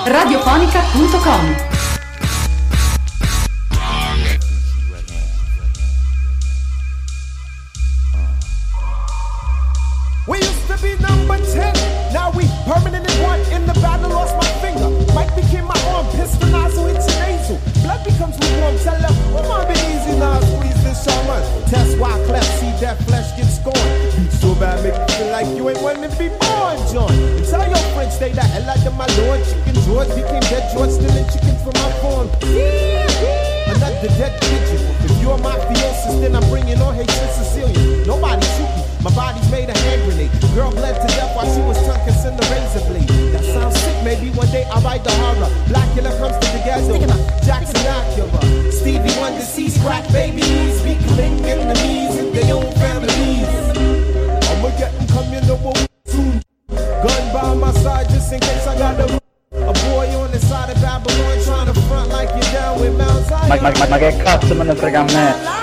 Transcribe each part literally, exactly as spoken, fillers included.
radiofonica punto com. We used to be number ten, now we permanently one. In the battle, lost my finger. Mike became my arm, pistol nozzle, it's a nasal. Blood becomes lukewarm, tell them, oh, my be easy now, squeeze this shaman. Test why cleft, see that flesh get scorned. Beat so bad, make you feel like you ain't wanting to be born, John. And tell your friends, stay the hell out of my lord. Chicken George became dead George, stealing chicken from my farm. Another dead pigeon. If you're mafiosis, then I'm bringing on hatred Sicilian. Nobody shoot me. My body's made a hand grenade. Girl bled to death while she was tongue kissing the razor blade. That sounds sick, maybe one day I'll write the horror. Blackula comes to the ghetto. Jackson Acura. Stevie Wonder sees crack babies. Be killing enemies in their own families. I'ma get them coming over soon. Gun by my side just in case I got a a boy on the side of Babylon trying to front like you're down with Mount Zion. Ma, ma, ma, ma che cazzo me ne frega a me?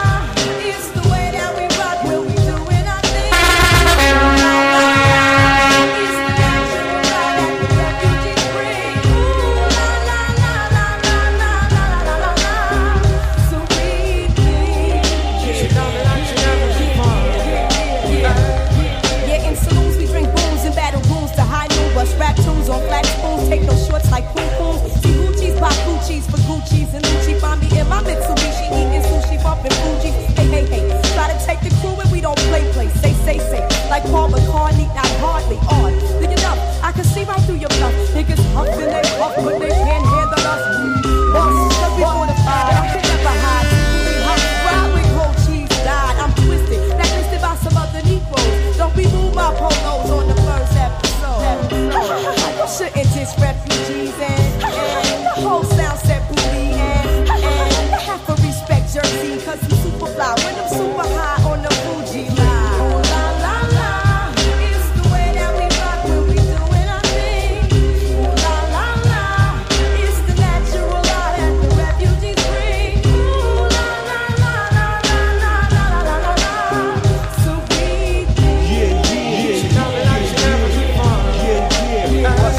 On flat spoons, take no shorts like poo-poos. See Gucci's, buy Gucci's for Gucci's and Gucci. Find me in my Mitsubishi, eating sushi, bumping Fuji. Hey, hey, hey, try to take the crew and we don't play, play. Say, say, say, like Paul McCartney, not hardly on. Look it up, I can see right through your bluff. Niggas huffing they huff, but they can't handle us. Boss, cause we fortified, I can never hide. We huff, ride with cold cheese, died. I'm twisted, blacklisted by some other Negroes. Don't be move my polos on the first episode. You shouldn't diss refugees and, and the whole sound set booty and, and have to respect Jersey cause I'm super fly when I'm super high on the Fuji line. Oh la la la, it's the way that we rock when we doing our thing. Oh la la la, it's the natural law that the refugees bring. Oh la la la la la la la la la la. So we think. Yeah, yeah, yeah, yeah, yeah.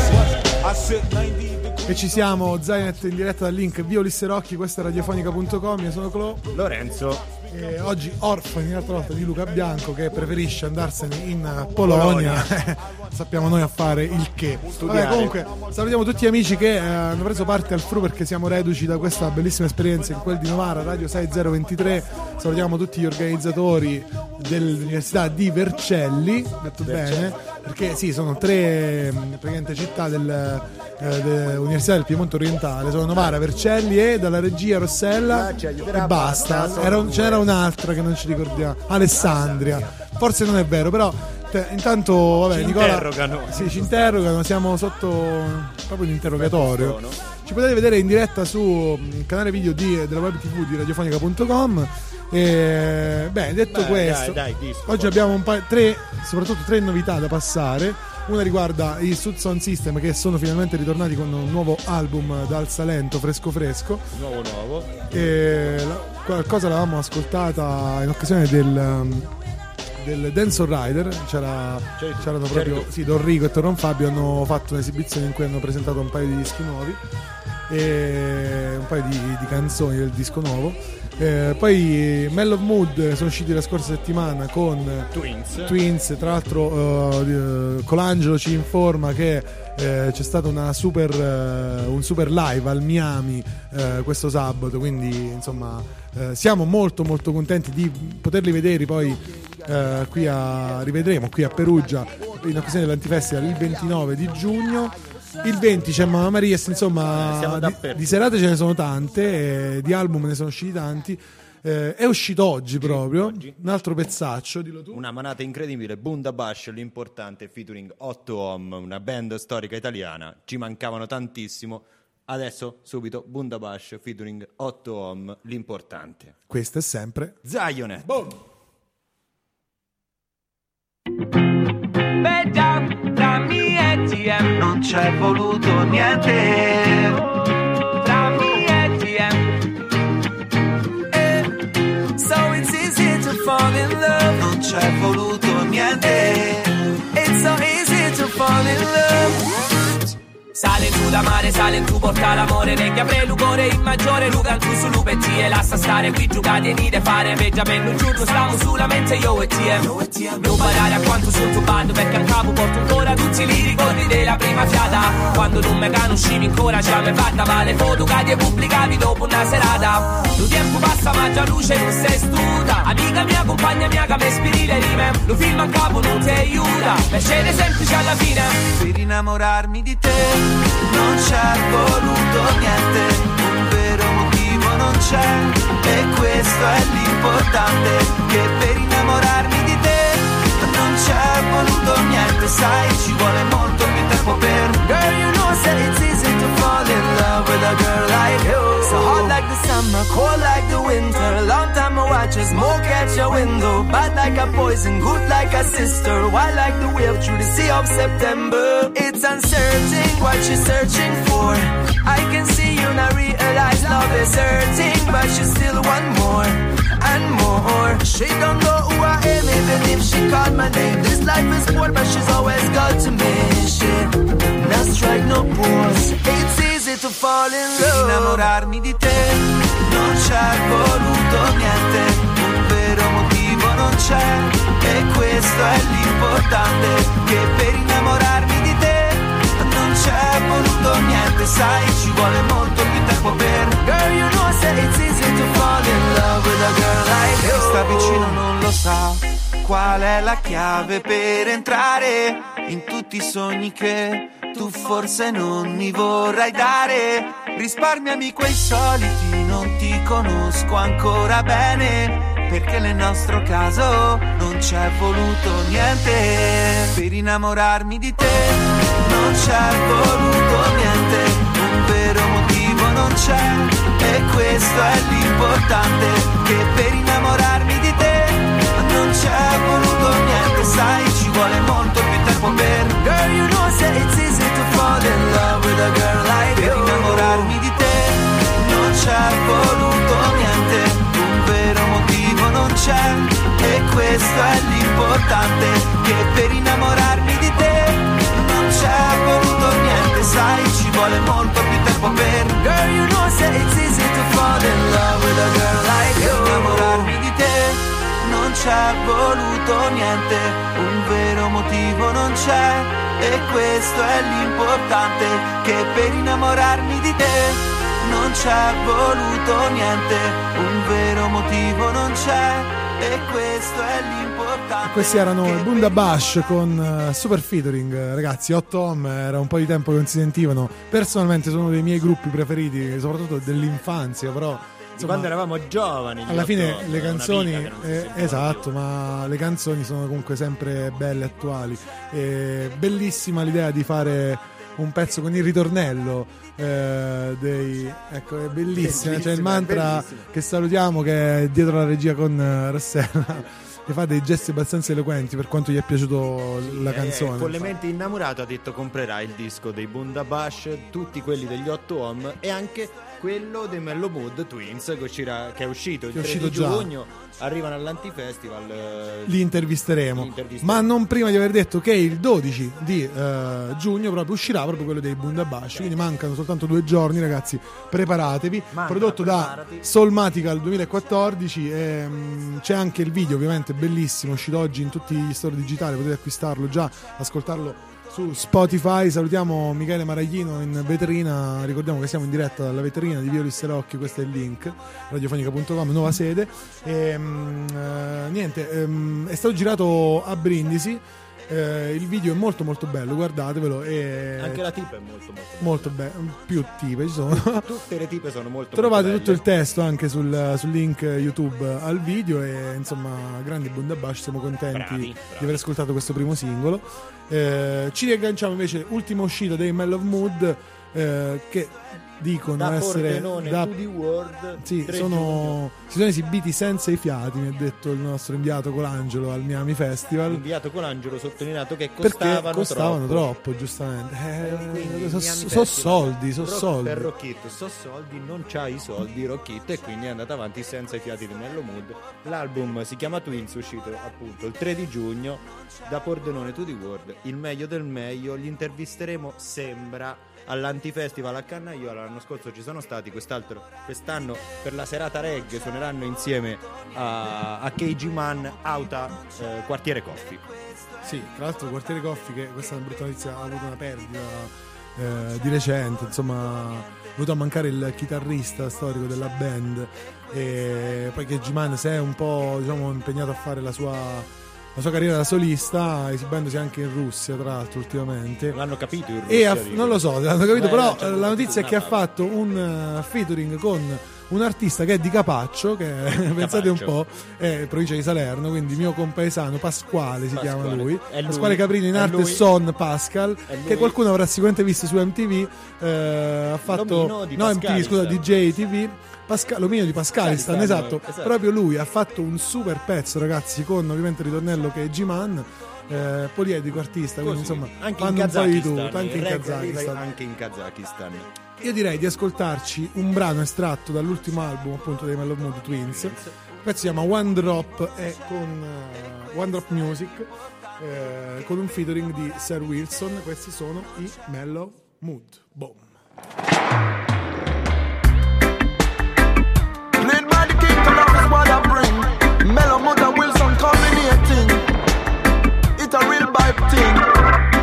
E ci siamo, Zainet in diretta dal link via Ulisse Rocchi, questa è radiofonica punto com, io sono Clo Lorenzo. E oggi orfani l'altra volta di Luca Bianco che preferisce andarsene in Polonia, Polonia. Sappiamo noi a fare il che. Vabbè, comunque salutiamo tutti gli amici che eh, hanno preso parte al F R U perché siamo reduci da questa bellissima esperienza in quel di Novara, Radio sei zero due tre. Salutiamo tutti gli organizzatori dell'Università di Vercelli, detto Vercelli. Bene, perché sì, sono tre praticamente città del eh, dell'Università del Piemonte Orientale, sono Novara, Vercelli e dalla regia Rossella ah, e basta. Era un, c'era un'altra che non ci ricordiamo, Alessandria. Forse non è vero, però te, intanto vabbè, ci Nicola, interrogano. Sì, ci interrogano, siamo sotto proprio l'interrogatorio. Ci potete vedere in diretta sul canale video di, della web tv di radiofonica punto com. E beh, detto beh, questo, dai, dai, disco, oggi abbiamo un pa- tre, soprattutto tre novità da passare. Una riguarda i Sud Sound System che sono finalmente ritornati con un nuovo album dal Salento, fresco fresco. Nuovo nuovo. E la, qualcosa l'avevamo ascoltata in occasione del, del Dance on Rider. C'era, certo, c'erano proprio certo. sì, Don Rico e Torron Fabio hanno fatto un'esibizione in cui hanno presentato un paio di dischi nuovi e un paio di, di canzoni del disco nuovo. Eh, poi Mellow Mood sono usciti la scorsa settimana con Twins, Twins tra l'altro uh, Colangelo ci informa che eh, c'è stato una super, uh, un super live al Miami uh, questo sabato, quindi insomma uh, siamo molto molto contenti di poterli vedere poi uh, qui a rivedremo qui a Perugia in occasione dell'Antifestival il ventinove di giugno. Il venti c'è Mamma Maria, insomma di, di serate ce ne sono tante, eh, di album ne sono usciti tanti. Eh, è uscito oggi proprio oggi. Un altro pezzaccio, dillo tu. Una manata incredibile, Bundabash, l'importante, featuring otto Om, una band storica italiana. Ci mancavano tantissimo. Adesso subito Bundabash featuring otto Om, l'importante. Questo è sempre Zionet. Boom. Non c'è voluto niente tra me e T M. eh, So it's easy to fall in love. Non c'è voluto niente. It's so easy to fall in love. Sale giù da mare, sale in tu porta l'amore. Negli apre l'ugore in maggiore, lugan tu su lupe e lascia stare qui giocate e nide fare. Veggia per un giorno stiamo sulla mente io e te. Non badare a quanto sono tubato perché a capo porto ancora tutti i ricordi della prima fiata. Quando non me conoscivi ancora già me fatta male foto che pubblicavi dopo una serata. Lo tempo passa ma già luce non sei stuta. Amica mia, compagna mia che mi ispiri le rime. Lo film a capo non ti aiuta, per scene semplici alla fine. Per innamorarmi di te non c'è voluto niente, un vero motivo non c'è, e questo è l'importante, che per innamorarmi di te non c'è voluto niente, sai ci vuole molto più tempo per. Girl, you know say it's easy to fall in love with a girl like you. So hot like the summer, cold like the winter, long time I watch you smoke at your window, bad like a poison, good like a sister, wild like the wave through the sea of September. It's uncertain what you're searching for, I can see you now realize love is hurting, but you still want more and more. She don't know who I am even if she called my name. This life is poor but she's always got to me. She not strike no pose. It's easy to fall in love. Per innamorarmi di te non c'è voluto niente, un vero motivo non c'è, e questo è l'importante, che per innamorarmi di te non c'è voluto niente, sai ci vuole molto più tempo per. Girl, you know say it's easy to fall in love with a girl like you. Chi sta vicino non lo sa qual è la chiave per entrare in tutti i sogni che tu forse non mi vorrai dare. Risparmiami quei soliti, non ti conosco ancora bene, perché nel nostro caso non c'è voluto niente. Per innamorarmi di te non c'è voluto niente, un vero motivo non c'è, e questo è l'importante, che per innamorarmi di te non c'è voluto niente, sai ci vuole molto più tempo per. Girl, you know say it's easy to fall in love with a girl like you. Per innamorarmi di te non c'è voluto niente, un vero motivo non c'è, e questo è l'importante, che per innamorarmi di te non c'è voluto niente, sai ci vuole molto più tempo per. Girl, you know say it's easy to fall in love with a girl like you. Per innamorarmi di te non c'è voluto niente, un vero motivo non c'è, e questo è l'importante, che per innamorarmi di te non c'è voluto niente, un vero motivo non c'è, e questo è l'importante. Questi erano i Bundabash con uh, Super Featuring, ragazzi. otto Om era un po' di tempo che non si sentivano. Personalmente sono uno dei miei gruppi preferiti, soprattutto dell'infanzia, però insomma, quando eravamo giovani alla fine otto, le canzoni eh, esatto, ma le canzoni sono comunque sempre belle, attuali. E bellissima l'idea di fare un pezzo con il ritornello eh, dei, ecco, è bellissima, c'è il mantra che salutiamo, che è dietro la regia con uh, Rossella, che fa dei gesti abbastanza eloquenti per quanto gli è piaciuto sì, la canzone. Eh, con le menti innamorato ha detto comprerà il disco dei Bundabash, tutti quelli degli otto Om e anche quello dei Mellow Mood Twins che, uscirà, che è uscito il che è tre uscito di già. giugno, arrivano all'Antifestival. Li intervisteremo. li intervisteremo, ma non prima di aver detto che il dodici di uh, giugno proprio uscirà proprio quello dei Bundabash, sì. Quindi mancano soltanto due giorni, ragazzi, preparatevi. Manca, prodotto preparati. Da Soulmatical duemilaquattordici e, um, c'è anche il video, ovviamente bellissimo, uscito oggi in tutti gli store digitali, potete acquistarlo già, ascoltarlo su Spotify. Salutiamo Michele Maraglino in vetrina, ricordiamo che siamo in diretta dalla vetrina di Via Lisserocchi, questo è il link, radiofonica punto com, nuova sede. E, um, uh, niente, um, è stato girato a Brindisi. Eh, il video è molto molto bello, guardatevelo. E anche la tipa è molto molto, molto bella, più tipe ci sono. Tutte le tipe sono molto trovate molto tutto il testo anche sul, sul link YouTube al video. E insomma, grandi Bundabash, siamo contenti bravi, bravi. di aver ascoltato questo primo singolo. Eh, ci riagganciamo invece ultima uscita dei Mellow Mood, eh, che dicono da essere Pordenone da to the World, sì, sono, si sono esibiti senza i fiati, mi ha detto il nostro inviato Colangelo al Miami Festival. L'inviato Colangelo sottolineato che costavano, perché costavano troppo, troppo giustamente. Eh, so, so soldi, so Rock, soldi. Per Rockit, so soldi, non c'ha i soldi Rockit, e quindi è andato avanti senza i fiati di Mellow Mood. L'album si chiama Twins, uscito appunto il tre di giugno. Da Pordenone to the World, il meglio del meglio. Li intervisteremo, sembra, all'Antifestival a Cannaiola. L'anno scorso ci sono stati, quest'altro quest'anno per la serata reggae suoneranno insieme a, a K G Man, Auta, eh, Quartiere Coffee. Sì, tra l'altro Quartiere Coffee, che questa è una brutta notizia, ha avuto una perdita eh, di recente, insomma è venuto a mancare il chitarrista storico della band, e poi che G-Man si è un po', diciamo, impegnato a fare la sua, la sua carriera da solista, esibendosi anche in Russia tra l'altro ultimamente. L'hanno capito in e Russia? ha, non lo so, l'hanno capito, Beh, però cioè, la notizia è che ha Natale. fatto un uh, featuring con un artista che è di Capaccio, che pensate un po', è provincia di Salerno, quindi mio compaesano Pasquale si Pasquale. chiama lui, È lui. Pasquale Caprini, in È arte lui. Son Pascal, È lui. che qualcuno avrà sicuramente visto su M T V, eh, ha fatto L'omino di no M T V, scusa, Pascalistan. D J T V, Pascal, l'omino di Pascalistan, Pascalistan, esatto. esatto. Proprio lui ha fatto un super pezzo, ragazzi, con ovviamente il ritornello che è G-Man, eh, poliedrico artista, quindi Così, insomma anche in fanno un po' di Kazakistan, tutto, anche in il reggae arriva Kazakistan. anche in Kazakistan. Io direi di ascoltarci un brano estratto dall'ultimo album appunto dei Mellow Mood Twins. Il pezzo si chiama One Drop, è con uh, One Drop Music, eh, con un featuring di Sir Wilson. Questi sono i Mellow Mood. Boom. Played by the king, and that is what I bring. Mellow Mood and Wilson combinating. It's a real vibe thing.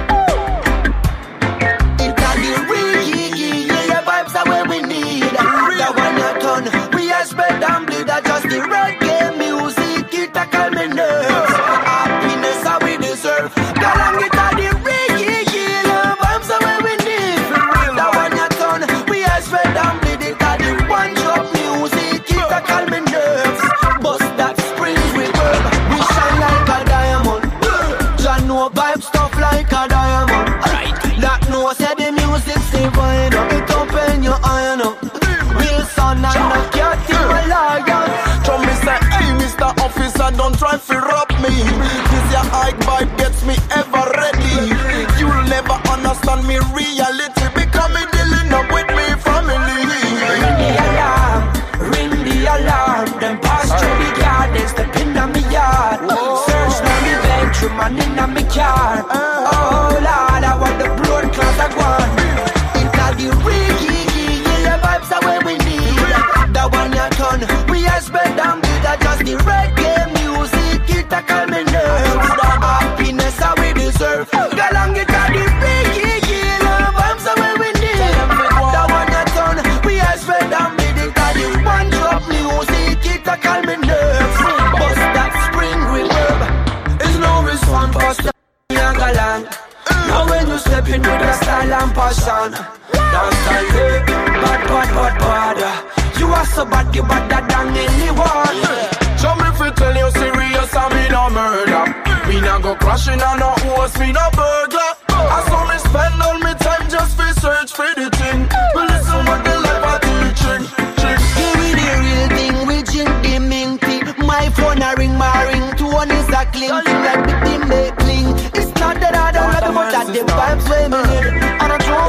Just the reggae music, it a calm me nerves. Happiness how we deserve. Girl, I'm get all the reggae, yeah, vibes are where we need. That one you done, we are spread and bleed it. All the one drop music, it a calm me nerves. Bust that spring reverb, we shine like a diamond. Jah know vibe stuff like a diamond. That know say the music's divine. It open your eye up. Wilson and the cat in my lion. From me say, hey Mister Officer, don't try to rob me. This your high vibe gets me ever ready. You'll never understand me reality, because me dealing up with me family. Ring the alarm, ring the alarm. Them pass through the garden, step in on me yard. Search me the bedroom and in on me car. Oh Lord, I want the blood clot I want. It's all the reggae, yeah, vibes are where we need. That one you done, we are spread and bleed. Just the reggae music, it a calm me nerves. Happiness how we deserve. Girl, and get all the reggae, yeah, vibes are where we need. That one you done, we are spread and bleed. It all the one drop music, it a calm me nerves. Bust that spring reverb. It's no response, bust that young galang. Now when you step in with a style and passion, dance style, hey, bad, bad, bad, bad. You are so bad, you better than anyone. Show me fi tell you serious, and me no murder. Me no go crashing on no house, me no burglar. I saw me spend all me time just fi search for the thing. But listen what the life are teaching. Give me the real thing, we drink the minty. My phone a ring, my ringtone is a clinking like the thing they cling. It's not that I don't like it, but that the vibes way me need. And I drop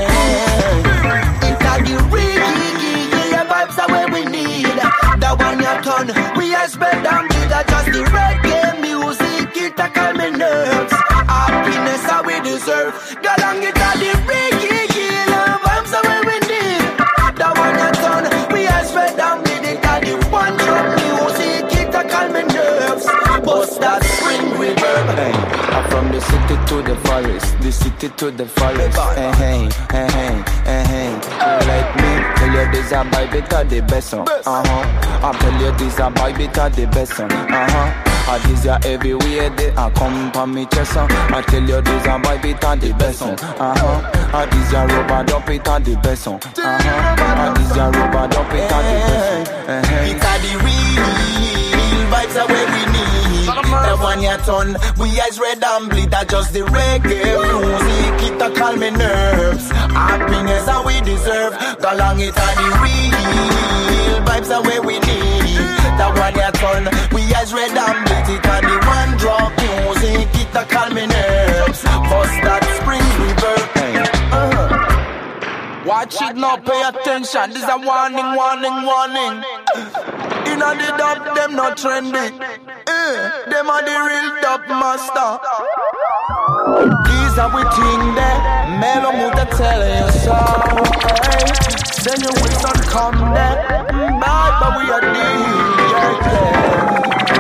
it. It's all the reggae, yeah, vibes are where we need. That one you done, we are spread and bleed. Just the reggae music, it a calm me nerves. Happiness how we deserve. Girl, and get all the reggae, yeah, vibes are where we need. That one you done, we are spread and bleed. It all the one drop music, it a calm me nerves. Bust that spring reverb. Hey, I'm from the city to the forest, the city to the forest. Hey, hey, hey, hey, hey, hey. You like me? Tell you this a vibe, it a the best song. Uh huh. I tell you this a vibe, it a the best song. Uh huh. I this ya everywhere they a come pa me chest song. I tell you this a vibe, it a the best song. Uh huh. I this ya rubber dump, it a the best song. Uh huh. I this ya rubber dump, it a the best song. Uh huh. It's a the real vibes are where we need. That one you done, we eyes red and bleed. That just the reggae music, it a calm me nerves. Happiness how we deserve. Go long it a the real vibes are where we need. That one you done, we eyes red and bleed. It a the one drop music, it a calm me nerves. Bust that spring reverb. Uh-huh. Watch it now, pay attention. This a warning, warning, warning. Inna the dub, them not trendy. Eh, them are the real dub master. These are we thing there, Mellow Mood to tell you so. Hey, send your Wilson come there, bad but we are deal, yeah, yeah.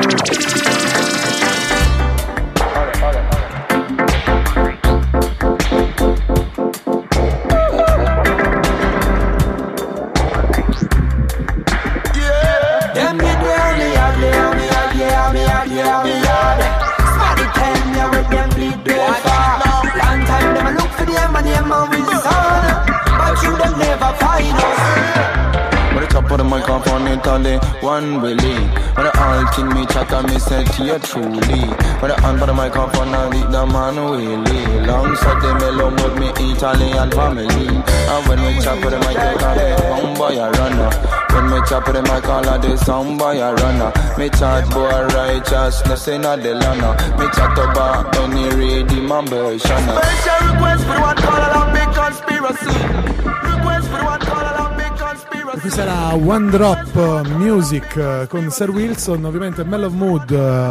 Them get me on the yard, me on the yard, yeah, me yard, yeah, me yard. Smarty ten, yeah, with them bleed way far. Long time them look for them and them a wizard, but you them never find us. When the top of the microphone Italy, one believe. When the all thing me chatter me say to you truly. When the hand for the microphone I lead the man willy. Long side the mellow with me Italian family. And when we chop with the microphone, one boy a runner. When me chop with the mic all of the sound boy a runner. Me chat boy righteousness in a the lana. Me chat about any redeem ambition. Special request for one call alarm big conspiracy. Request for one call alarm big conspiracy. Questa era One Drop Music con Sir Wilson, ovviamente Mellow Mood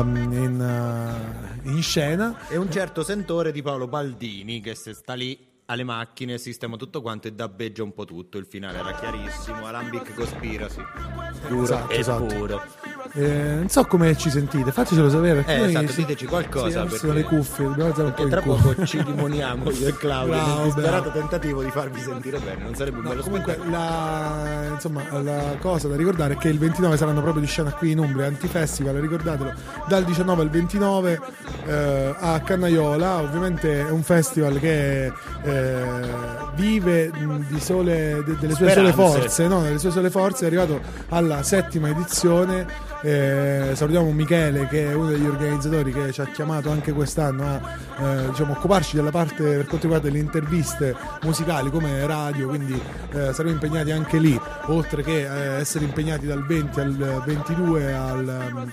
in, in scena. E un certo sentore di Paolo Baldini che se sta lì alle macchine, sistema tutto quanto e dabbeggia un po' tutto. Il finale era chiarissimo, Alambic Conspiracy, duro esatto, e esatto. puro. Eh, non so come ci sentite, fatecelo sapere. Eh, noi, esatto, sì, diteci qualcosa. Sì, perché le cuffie, dobbiamo alzare un po' tra il culo. poco ci limoniamo io e Claudio Bravo, nel disperato bravo. tentativo di farvi sentire bene. Non sarebbe un No, bello comunque spettacolo. la, insomma, la cosa da ricordare è che il ventinove saranno proprio di scena qui in Umbria, Antifestival, ricordatelo, dal diciannove al ventinove eh, a Cannaiola. Ovviamente è un festival che eh, vive mh, di sole, de, delle sue Speranze. sole forze, no? Delle sue sole forze, è arrivato alla settima edizione. Eh, salutiamo Michele che è uno degli organizzatori che ci ha chiamato anche quest'anno a eh, diciamo, occuparci della parte per quanto riguarda le interviste musicali come radio, quindi eh, saremo impegnati anche lì, oltre che eh, essere impegnati dal venti al ventidue al,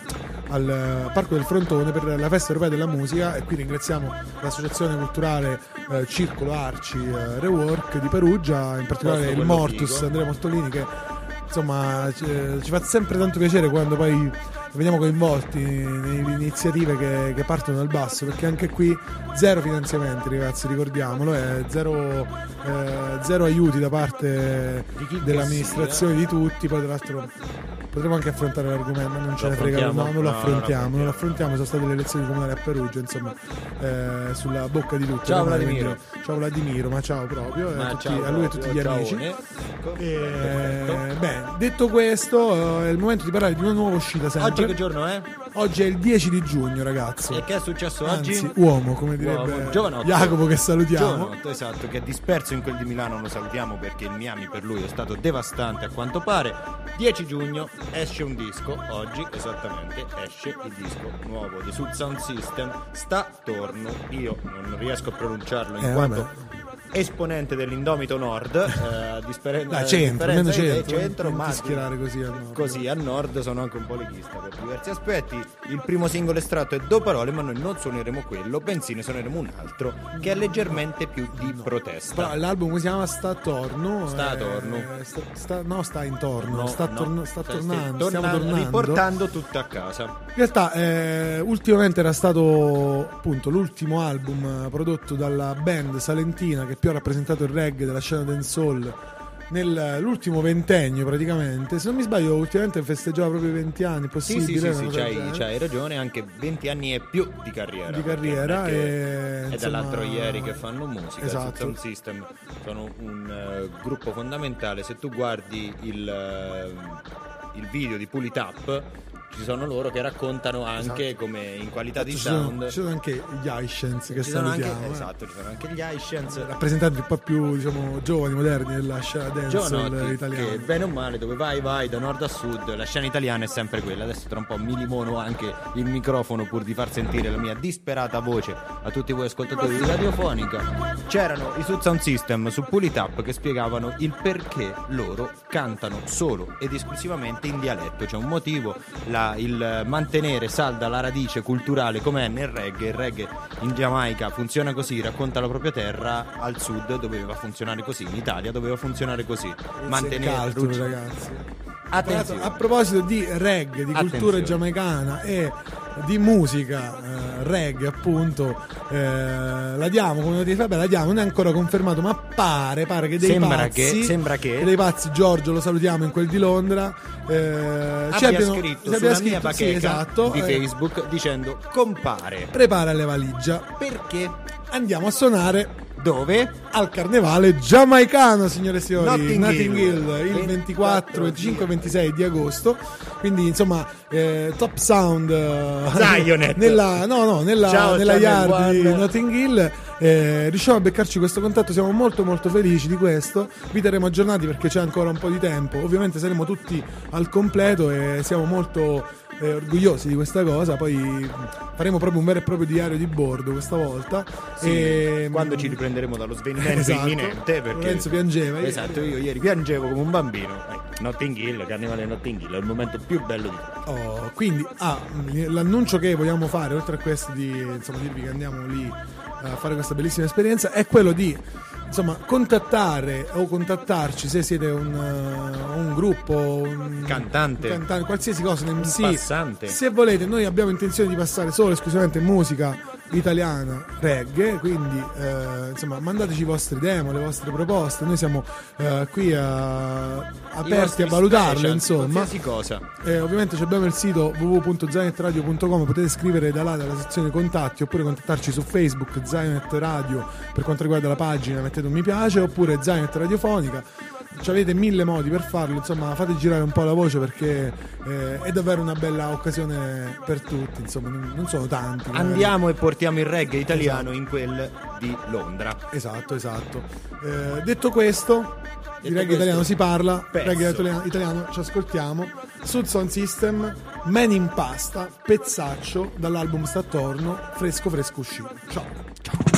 al Parco del Frontone per la Festa Europea della Musica. E qui ringraziamo l'associazione culturale eh, Circolo Arci eh, Rework di Perugia, in particolare Posto il quello Mortus figo. Andrea Mortolini, che insomma ci, ci fa sempre tanto piacere quando poi veniamo coinvolti nelle iniziative che, che partono dal basso, perché anche qui zero finanziamenti, ragazzi, ricordiamolo, è zero, eh, zero aiuti da parte Di chi che dell'amministrazione, di tutti. Poi tra l'altro potremmo anche affrontare l'argomento, ma non ce Lo ne frega, affrontiamo? no, non lo No, affrontiamo, non non lo lo affrontiamo. Sono state le elezioni comunali a Perugia, insomma, eh, sulla bocca di tutti. Ciao, ormai, Vladimiro. quindi- ciao Vladimiro, ma ciao proprio, Ma a, tutti- ciao a lui e a tutti gli proprio, amici. ciaone. Ecco, E, perfetto. beh, detto questo, eh, è il momento di parlare di una nuova uscita sempre. Oggi che giorno è? Oggi è il dieci di giugno, ragazzo. E che è successo oggi? Anzi, uomo, come direbbe Uomo, giovanotto. Jacopo, che salutiamo. Giovanotto, esatto, che è disperso in quel di Milano, lo salutiamo perché il Miami per lui è stato devastante a quanto pare. dieci giugno esce un disco, oggi esattamente esce il disco nuovo di Sud Sound System, Sta Torno. Io non riesco a pronunciarlo in Eh, quanto vabbè. esponente dell'Indomito Nord, eh, disperen- Dai, eh, centro, differenza almeno di- centro, centro, non ti ma schierare così al nord. così a nord sono anche un po' leghista per diversi aspetti. Il primo singolo estratto è Do Parole, ma noi non suoneremo quello, bensì ne suoneremo un altro che è leggermente più di protesta. Però l'album si chiama Sta Torno. Sta eh, Torno. sta, sta- no, sta intorno. No, sta, no, torno- sta stai- tornando. stai Stiamo tornando, tornando. riportando tutto a casa. In realtà, eh, ultimamente era stato appunto l'ultimo album eh, prodotto dalla band salentina che più ha rappresentato il reggae della scena dancehall nell'ultimo ventennio praticamente. Se non mi sbaglio, ultimamente festeggiava proprio i venti anni. Sì, Possibile? sì, sì, una sì, cosa del c'hai, genere? c'hai ragione, anche venti anni e più di carriera. Di perché carriera, non è che e, è insomma, dall'altro ieri che fanno musica. esatto. Sound System sono un eh, gruppo fondamentale. Se tu guardi il, eh, il video di Pull It Up, ci sono loro che raccontano anche Esatto. come in qualità di Ci sono, sound ci sono anche gli Aishens che ci sono anche, salutiamo, eh. esatto, ci sono anche gli Aishans rappresentanti un po' più, diciamo, giovani, moderni della scena dancehall giovanotti, italiana. che bene o male dove vai vai da nord a sud la scena italiana è sempre quella. Adesso tra un po' mi limono anche il microfono pur di far sentire la mia disperata voce a tutti voi ascoltatori di Radiofonica. C'erano i Sud Sound System su Pull It Up che spiegavano il perché loro cantano solo ed esclusivamente in dialetto. C'è un motivo, la, il mantenere salda la radice culturale come è nel reggae. Il reggae in Giamaica funziona così, racconta la propria terra, al sud doveva funzionare così, in Italia doveva funzionare così, mantenere Calcio, rugi- ragazzi. Attenzione. A proposito di reggae, di cultura Attenzione. giamaicana e di musica reggae, appunto, eh, la diamo come notifica, vabbè, la diamo, non è ancora confermato, ma pare, pare che dei sembra pazzi, che, sembra che dei pazzi, Giorgio lo salutiamo in quel di Londra, eh, abbia ci abbiano, scritto ci sulla abbia mia scritto, bacheca sì, esatto, di eh, Facebook dicendo compare, prepara le valigia perché andiamo a suonare dove? Al carnevale giamaicano, signore e signori, Notting Notting Hill, Hill, il ventiquattro, venticinque e ventisei di agosto. Quindi insomma, eh, Top Sound eh, Zionet. nella, no, no, nella, Ciao, nella Channel yard di One. Notting Hill. Eh, riusciamo a beccarci questo contatto, siamo molto molto felici di questo. Vi terremo aggiornati perché c'è ancora un po' di tempo. Ovviamente saremo tutti al completo e siamo molto eh, orgogliosi di questa cosa. Poi faremo proprio un vero e proprio diario di bordo questa volta. Sì, e, quando ci riprenderemo dallo svenimento esatto, imminente, perché Lorenzo piangeva. esatto, io ieri piangevo come un bambino. eh, Notting Hill, carnevale Notting Hill è il momento più bello di tutto. Oh, quindi ah, l'annuncio che vogliamo fare, oltre a questo di insomma dirvi che andiamo lì a fare questa bellissima esperienza, è quello di insomma contattare o contattarci se siete un, uh, un gruppo, un Cantante. un cantante, qualsiasi cosa, un M C, passante. se volete. Noi abbiamo intenzione di passare solo e esclusivamente musica italiana, reggae, quindi eh, insomma mandateci i vostri demo, le vostre proposte, noi siamo eh, qui a, aperti a valutarle, special, insomma qualsiasi cosa. eh, ovviamente abbiamo il sito w w w punto zionet radio punto com, potete scrivere da là dalla sezione contatti oppure contattarci su Facebook Zionet Radio per quanto riguarda la pagina, mettete un mi piace, oppure Zionet Radiofonica. Ci avete mille modi per farlo, insomma fate girare un po' la voce perché eh, è davvero una bella occasione per tutti, insomma non, non sono tanti. Andiamo e portiamo il reggae italiano, esatto, in quel di Londra. Esatto, esatto. Eh, detto questo, di reggae questo, italiano si parla, pezzo. reggae italiano, italiano ci ascoltiamo. Sud Sound System, Man in Pasta, pezzaccio dall'album Sta Attorno, fresco fresco uscito. Ciao. Ciao.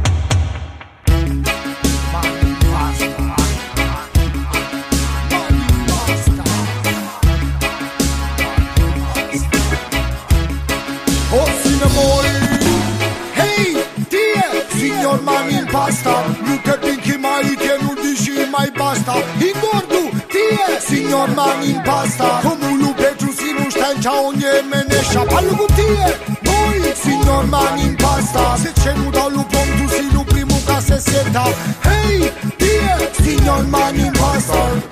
Hey, tie, signor Man in Pasta, nu te pinchi mai che non dici mai basta. Ingordu, tie, signor Man in Pasta, come un lupe giù si non sta in ciao ogni menescia. Parlo con tie, noi, signor Man in Pasta, se c'è nuda lupon tu si lu primo ca sessenta. Hey, tie, signor Man in Pasta,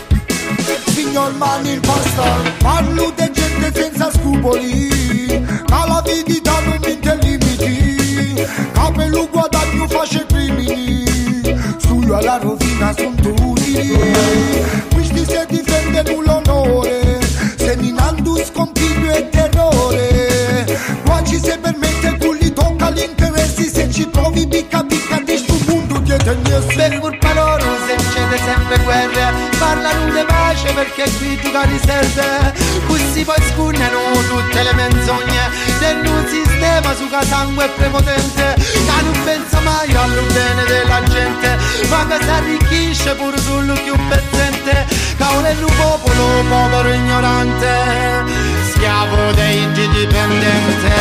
signor Man in Pasta, parlo di gente senza scrupoli, ma la vita non mi limiti, capello guadagno face crimini, solo alla rovina son tutti, questi si difendono l'onore, seminando scontiglio e terrore, qua ci si permette con li tocca gli interessi, se ci trovi picca picca di sto mondo dietro il mio per colpa loro se succede sempre guerre, parlano di pace perché qui giocare serve, così poi scunnano tutte le menzogne del nuovo sistema su che sangue è prepotente, che non pensa mai allo bene della gente, ma che si arricchisce pure sullo più pezzente, cavolo è un popolo povero ignorante, schiavo dei dipendente.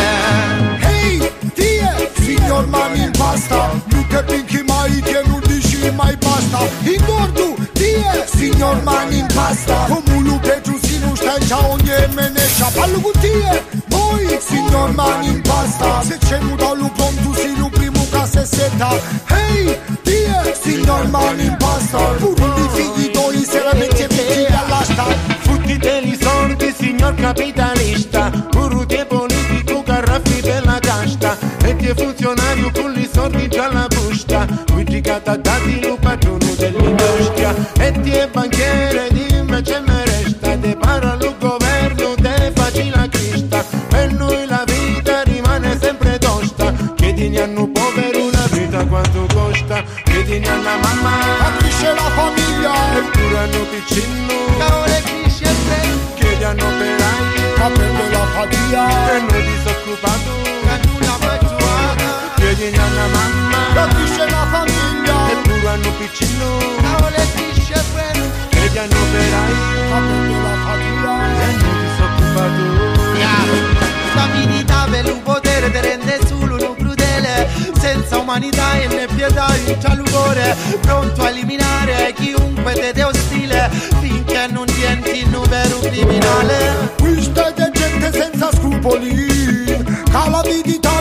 Hey, tie, signor Man in Pasta, non te pinchi mai che non dici mai basta. Ingordu, tie, signor Man in Pasta, come un lupe giù si non sta in ciao ogni menescia. Parlo con tie, noi, signor Man in Pasta, se c'è nuda lupon tu si lu primo ca sessenta. Hey, tie, signor Man in Pasta, pure di figli tuoi se la metti e metti all'asta. Futtite i soldi, signor capitalista, urrute politico, carraffi per la casta, e ti funzionario con i soldi già alla busta, qui dati lo padrone dell'industria, e ti è banchiere di invece me resta, te parla lo governo, te facci la crista, per noi la vita rimane sempre tosta, chiedini hanno povero la vita quanto costa, chiedini alla mamma, cresce la famiglia, eppure hanno piccino, cavolo cresce a te, chiedi hanno operai, ma prende la fatica, e noi disoccupato, che nulla facciata, chiedini alla mamma, cresce la famiglia, eppure hanno piccino, cavolo cresce a te, chiedi hanno operai, ma prende la fatica, e noi disoccupato. Stabilità per il potere ti rende solo uno crudele, senza umanità e né pietà in già cuore, pronto a eliminare chiunque te te ostile, finché non diventi un vero criminale. Questa è gente senza scrupoli, che la vita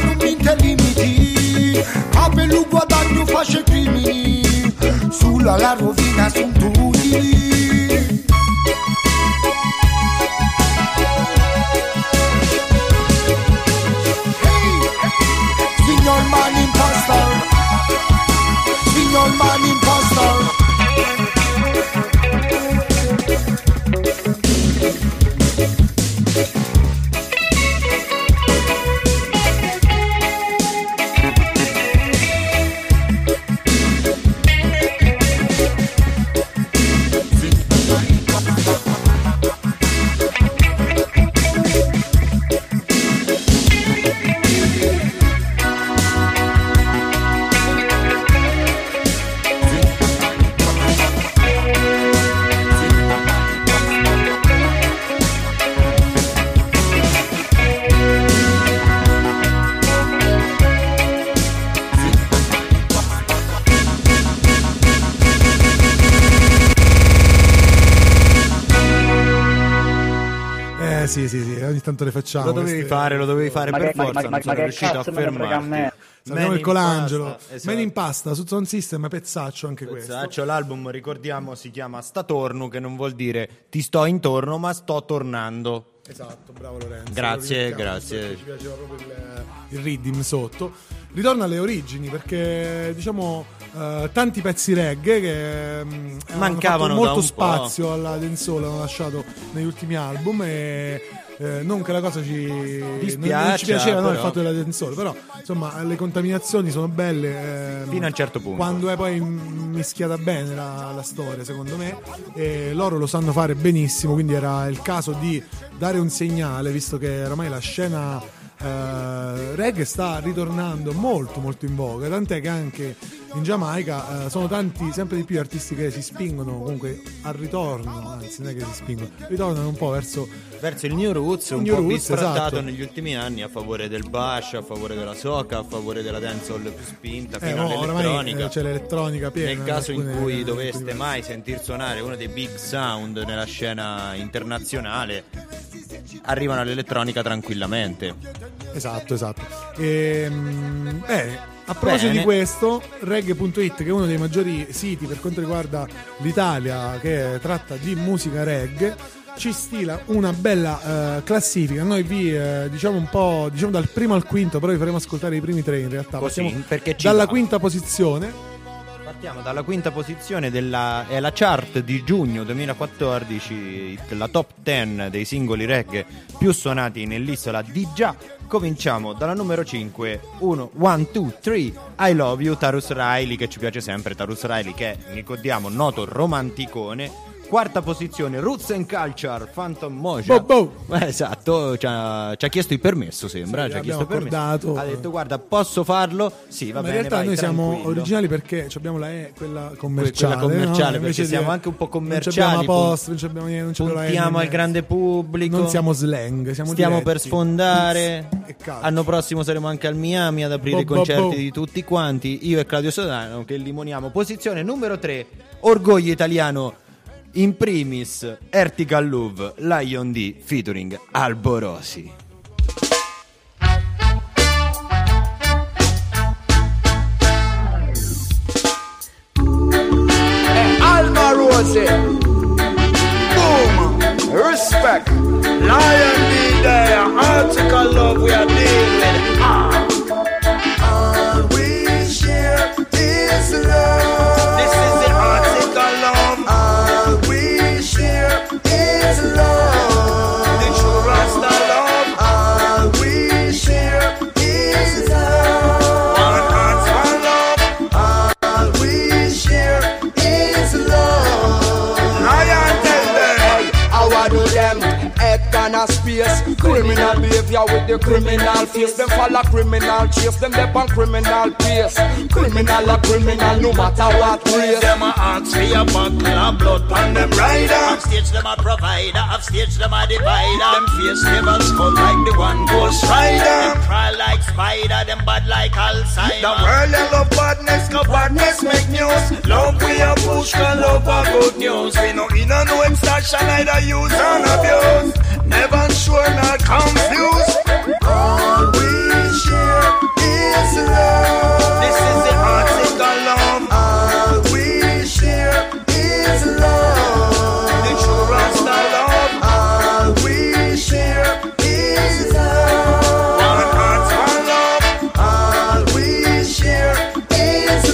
tanto le facciamo. Lo dovevi queste... fare, lo dovevi fare Ma per che- ma- forza, ma- non ma sono che riuscito a cazzo me ne frega a me? fermarti. Salutiamo Man il in Colangelo. Pasta, esatto. Man in Pasta su Sound System, pezzaccio anche questo. Pezzaccio, l'album, ricordiamo, si chiama Sta Torno, che non vuol dire ti sto intorno, ma sto tornando. Esatto, bravo Lorenzo. Grazie, Lo grazie. perché Ci piaceva proprio il, il rhythm sotto. Ritorna alle origini perché diciamo eh, tanti pezzi reggae che mm, hanno Mancavano fatto da molto un po'. spazio alla dancehall, hanno lasciato negli ultimi album e eh, non che la cosa ci non- Dispiace, non ci piaceva no, il però. fatto della dancehall, però insomma le contaminazioni sono belle ehm, Fino a un certo punto. quando è poi mischiata bene la, la storia, secondo me, e loro lo sanno fare benissimo, quindi era il caso di dare un segnale, visto che ormai la scena eh, reggae sta ritornando molto molto in voga, tant'è che anche in Giamaica eh, sono tanti, sempre di più artisti che si spingono comunque al ritorno, anzi non è che si spingono, ritornano un po' verso Verso il New Roots, un New po' Roots, bisfrattato esatto. negli ultimi anni a favore del bash, a favore della soca, a favore della dancehall più spinta, eh, fino no, oramai all'elettronica. eh, c'è l'elettronica piena Nel caso in alcune- cui in doveste alcune- mai sentir suonare uno dei big sound nella scena internazionale, arrivano all'elettronica tranquillamente. Esatto, esatto. Ehm, bene, a proposito Bene. di questo, reggae punto it, che è uno dei maggiori siti per quanto riguarda l'Italia, che tratta di musica reggae, ci stila una bella eh, classifica. Noi vi eh, diciamo un po', diciamo dal primo al quinto, però vi faremo ascoltare i primi tre in realtà. Così, Partiamo perché ci dalla va. quinta posizione. Partiamo dalla quinta posizione della è la chart di giugno duemilaquattordici, la top dieci dei singoli reggae più suonati nell'isola di già. Cominciamo dalla numero cinque, uno, one, two, three, I Love You, Tarus Riley, che ci piace sempre, Tarus Riley che è, ricordiamo, noto romanticone. Quarta posizione, Roots and Culture, Phantom Moja. Boh, boh. Eh, esatto, ci ha, ci ha chiesto il permesso, sembra. Sì, ci ha abbiamo chiesto il permesso. accordato. Ha detto, guarda, posso farlo? Sì, va Ma in bene, realtà vai, noi siamo tranquillo. originali perché abbiamo la E, quella commerciale. quella commerciale, no? Invece perché di- siamo anche un po' commerciali, Non abbiamo pun- post, non abbiamo niente, non c'abbiamo la E Puntiamo nel al grande mezzo. pubblico. Non siamo slang, siamo Stiamo diretti. per sfondare. Che cazzo. L'anno prossimo saremo anche al Miami ad aprire Boh, i boh, concerti boh. di tutti quanti. Io e Claudio Sodano che limoniamo. Posizione numero tre, orgoglio italiano. In primis, Vertical Love, Lion D featuring Alborosi. Alma Rose. Boom. Respect. Lion D there. Article love we are dealing with. Ah. All we share is love. This is the article love. All we share is love. The true Rasta love. All we share is love. One heart, one love. All we share is love. Lion tell them. How I do them? Head down a space. Criminal behavior with the criminal face. Them follow criminal chase. Them dep on criminal pace. Criminal a criminal no matter what race. Them a ask for your buckle of blood pan them rider. Off stage them a provider. Off stage them a divider. Them face never skull like the one ghost rider. Them crawl like spider. Them bad like Alzheimer. The world they love badness, cause badness make news. Love we a push, cause love a good news. We no in a no extraction, neither use and abuse. Never sure, not confused. All we share is love. This is the article love. All we share is love. The true Rasta love. All we share is love. One heart, one love. All we share is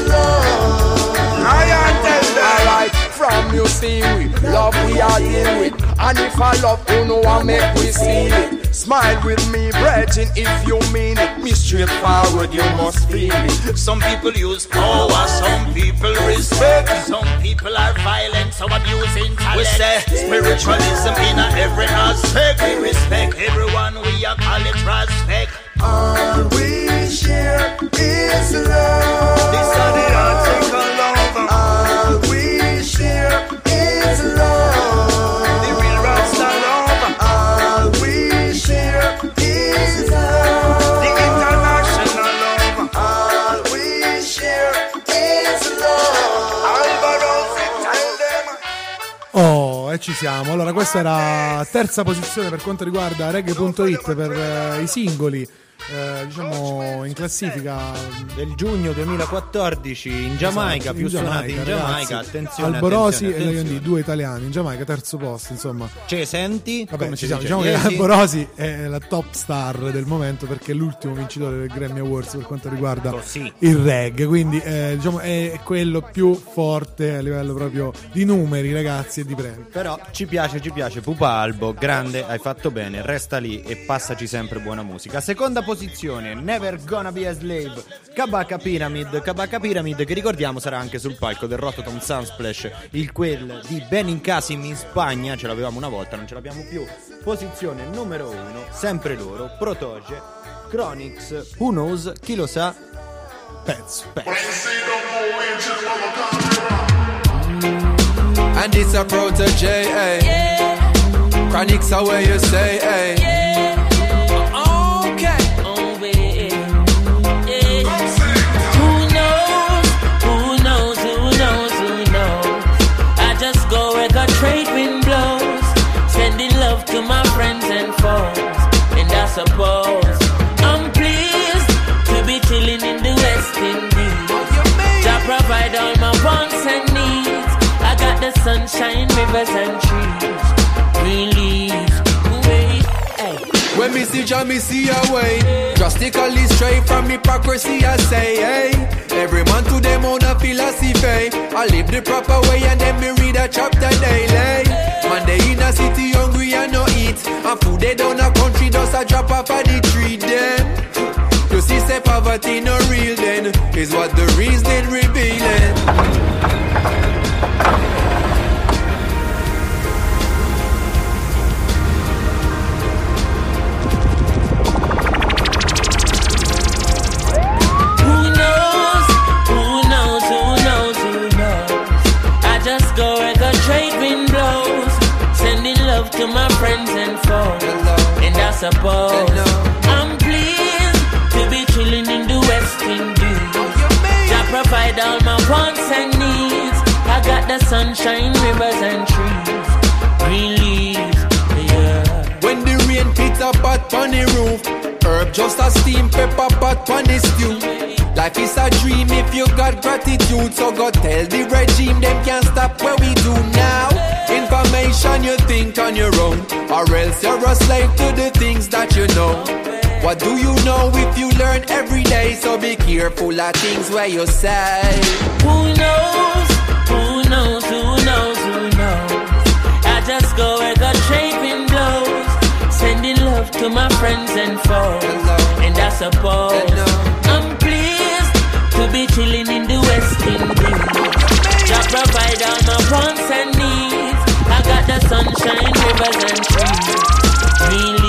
love. I tell them. Alright, from you see we love we are deal with. And if I love you know I make we see it. Smile with me, brethren, if you mean it. Me straightforward, you must feel it. Some people use power, some people respect. Some people are violent, some abusing talent. We say spiritualism in a every aspect. We respect everyone, we are call it respect. All we share is love. This are the article love. All we share is love. The real Rasta love. All we share is love. The international love. All we share is love. Alvaro, tell them. Oh, e ci siamo. Allora, questa era terza posizione per quanto riguarda reggae punto it per eh, i singoli. Eh, diciamo in classifica del giugno duemilaquattordici in Giamaica, esatto, più in suonati in Giamaica, Giamaica. ragazzi. Attenzione, Alborosi attenzione, e Lion attenzione. D, due italiani in Giamaica, terzo posto, insomma. Cioè, senti? Vabbè, Come ci si siamo, dice? diciamo che Iesi? Alborosi è la top star del momento perché è l'ultimo vincitore del Grammy Awards per quanto riguarda Così. il reggae, quindi eh, diciamo è quello più forte a livello proprio di numeri, ragazzi, e di premi. Però ci piace, ci piace. Pupa Albo, grande, hai fatto bene. Resta lì e passaci sempre buona musica. Seconda posizione, Never Gonna Be a Slave, Kabaka Pyramid. Kabaka Pyramid, che ricordiamo sarà anche sul palco del Rototom Sunsplash, il quel di Benin Kasim in Spagna. Ce l'avevamo una volta, non ce l'abbiamo più. Posizione numero uno, sempre loro, Protoge, Chronix, Who Knows, chi lo sa. Pezzo, pezzo. And it's a Protege, eh? Yeah. Chronix are where you say, eh? Yeah. Okay. Oh, baby. Yeah. Who knows? Who knows? Who knows? Who knows? I just go where the trade wind blows, sending love to my friends and foes. And I suppose I'm pleased to be chilling in the West Indies. Jah provide all my wants and needs. I got the sunshine, rivers and trees. Release, wait, hey. When me see Jah, me see a way. Drastically straight from hypocrisy, I say, hey. Every man to them own a philosophy. I live the proper way and then me read a chapter daily. Man, they in a city hungry and no eat. And food they down a country, just a drop off of the tree, them. You see, say poverty no real then, is what the reason revealing. To my friends and foes, and I suppose I'm pleased to be chilling in the West Indies. Jah provide all my wants and needs. I got the sunshine, rivers and trees. Release, yeah. When the rain hits a pot on the roof, herb just a steam pepper pot on the stew. Life is a dream if you got gratitude. So go tell the regime them can't stop what we do now. Information you think on your own, or else you're a slave to the things that you know. What do you know if you learn every day? So be careful of things where you say. Who knows? Who knows? Who knows? Who knows? I just go where the trade wind blows, sending love to my friends and foes. And I suppose I'm pleased to be chilling in the West Indies. Jah provide all my wants and needs. I got the sunshine, rivers and trees. Release.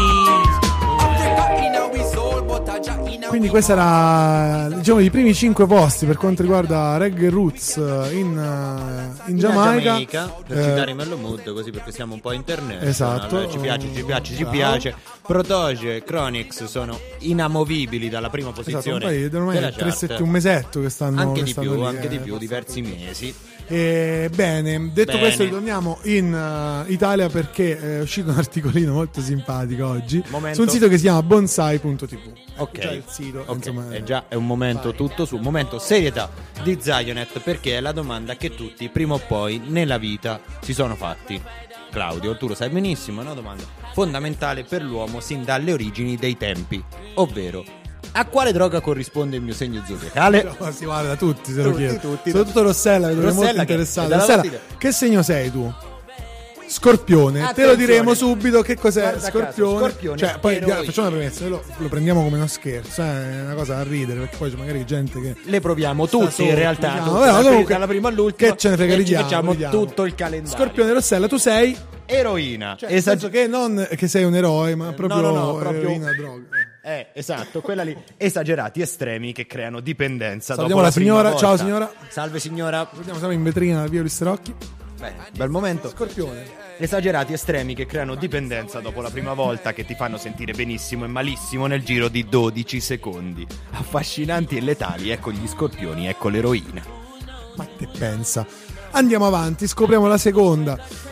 Quindi questa era, diciamo, i primi cinque posti per quanto riguarda Reggae Roots in, in Giamaica, Giamaica, per eh, citare Mellow Mood, così perché siamo un po' internet. Esatto. Allora, ci piace, ci piace, ci Bravo. piace. Protoge e Chronix sono inamovibili dalla prima esatto, posizione. un paio, ormai della tre chart. setti, un mesetto che stanno anche che di stanno più, lì, anche eh, di più, diversi mesi. E bene, detto Bene. questo, ritorniamo in uh, Italia perché è uscito un articolino molto simpatico oggi Momento. su un sito che si chiama bonsai punto tv. Ok, Già il sito, ok, insomma, è già è un momento vai. tutto su momento serietà di Zionet, perché è la domanda che tutti prima o poi nella vita si sono fatti. Claudio, tu lo sai benissimo, è una domanda fondamentale per l'uomo sin dalle origini dei tempi, ovvero: a quale droga corrisponde il mio segno zodiacale? No, si guarda, tutti se lo Tutti, chiedo. tutti. Soprattutto Rossella, vedo che è molto Rossella che- interessata. è dalla Rossella, mattina. che segno sei tu? Scorpione, te lo Attenzione. diremo subito che cos'è Guarda caso, Scorpione. Scorpione, Cioè, poi eroina. facciamo una premessa, noi lo, lo prendiamo come uno scherzo, eh, è una cosa da ridere, perché poi c'è magari gente che Le proviamo sta tutti sotto, in realtà, diciamo. tutte, Però, dalla, comunque, dalla prima all'ultima, che ce ne frega, e ci ridiamo, facciamo ridiamo. tutto il calendario. Scorpione, Rossella, tu sei, Eroina, cioè, nel Esag- senso che non che sei un eroe, ma proprio, no, no, proprio- eroina, droga. Eh, esatto, quella lì. Esagerati estremi che creano dipendenza. Salutiamo dopo la la prima signora, volta. ciao signora. Salve signora. Vediamo, siamo in vetrina via Listerocchi. Bene, bel momento. Scorpione. Esagerati estremi che creano dipendenza dopo la prima volta, che ti fanno sentire benissimo e malissimo nel giro di dodici secondi. Affascinanti e letali, ecco gli scorpioni, ecco l'eroina. Ma te pensa. Andiamo avanti, scopriamo la seconda.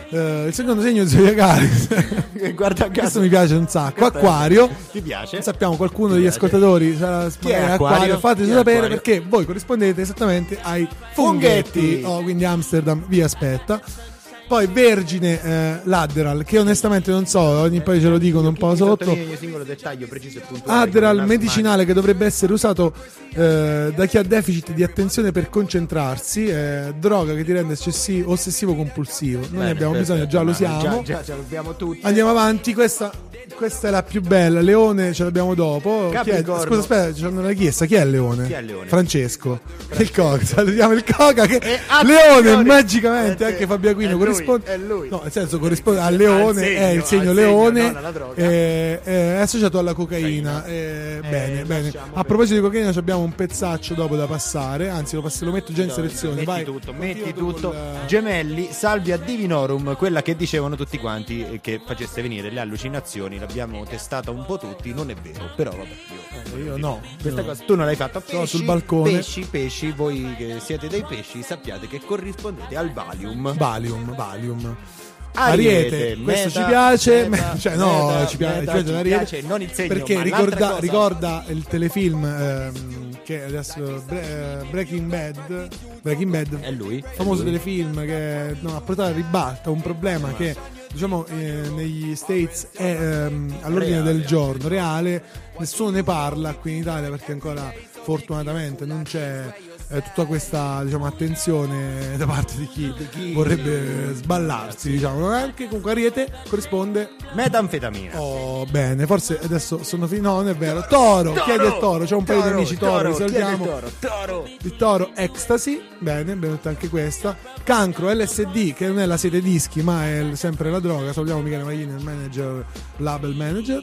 Uh, il secondo segno zodiacale. Guarda, questo mi piace un sacco. Acquario. Ti piace? Sappiamo qualcuno degli ascoltatori sarà Chi è Acquario? Acquario. Fateci Chi è sapere Acquario? perché voi corrispondete esattamente ai funghetti. Funghetti. Oh, quindi Amsterdam vi aspetta. Poi Vergine eh, Ladderal, che onestamente non so, ogni paese ce lo dicono un po' sotto. Ogni singolo dettaglio preciso e puntuale. Adderal medicinale che dovrebbe essere usato eh, da chi ha deficit di attenzione per concentrarsi, eh, droga che ti rende eccessivo, ossessivo compulsivo. Noi Bene, ne abbiamo perfetto, bisogno, già lo ma siamo. Già, già ce l'abbiamo tutti. Andiamo avanti, questa, questa è la più bella. Leone ce l'abbiamo dopo. Chi è? Capricorno. Scusa, aspetta, c'è una richiesta. Chi è il Leone? Chi è il Leone? Francesco. Il Coca. Salutiamo il Coca che E Leone attenzione, magicamente, perché anche Fabio Aquino è lui, corrisponde. è lui. No, nel senso corrisponde al leone, segno, è il segno al leone, segno, non alla droga. eh, è associato alla cocaina. Eh, bene, bene. lasciamo A proposito di cocaina, ci abbiamo un pezzaccio dopo da passare. Anzi, lo, passo, lo metto già in selezione. Metti Vai. tutto, Continua metti tu tutto. col- Gemelli, Salvia Divinorum, quella che dicevano tutti quanti eh, che facesse venire le allucinazioni. L'abbiamo testata un po' tutti, non è vero, però vabbè. Io, Eh, io no. Questa io- cosa tu non l'hai fatta. Sono Pesci, sul balcone. Pesci, pesci, voi che siete dei pesci sappiate che corrispondete al Valium. Valium, Valium. Ariete, Ariete, questo meta, ci piace, meta, cioè no, meta, ci piace, meta, ci piace ci l'Ariete, piace non il segno, perché ma l'altra ricorda, cosa. ricorda il telefilm ehm, che adesso Bre- eh, Breaking Bad, Breaking Bad È lui? È famoso lui? telefilm che no, ha portato a ribalta un problema che diciamo eh, negli States è ehm, all'ordine Reale. del giorno, reale, nessuno ne parla qui in Italia perché ancora fortunatamente non c'è eh, tutta questa diciamo attenzione da parte di chi, vorrebbe sballarsi, diciamo. Anche comunque Ariete corrisponde Metanfetamina. oh bene, forse adesso sono finito, no non è vero, Toro, chi è del Toro? C'è un paio di Toro, amici Toro, Toro, li chi è del salutiamo. Toro? Toro. Il Toro Ecstasy, bene, benvenuta anche questa. Cancro, L S D, che non è la sete dischi, ma è il- sempre la droga. Salutiamo Michele Maglini, il manager, label manager.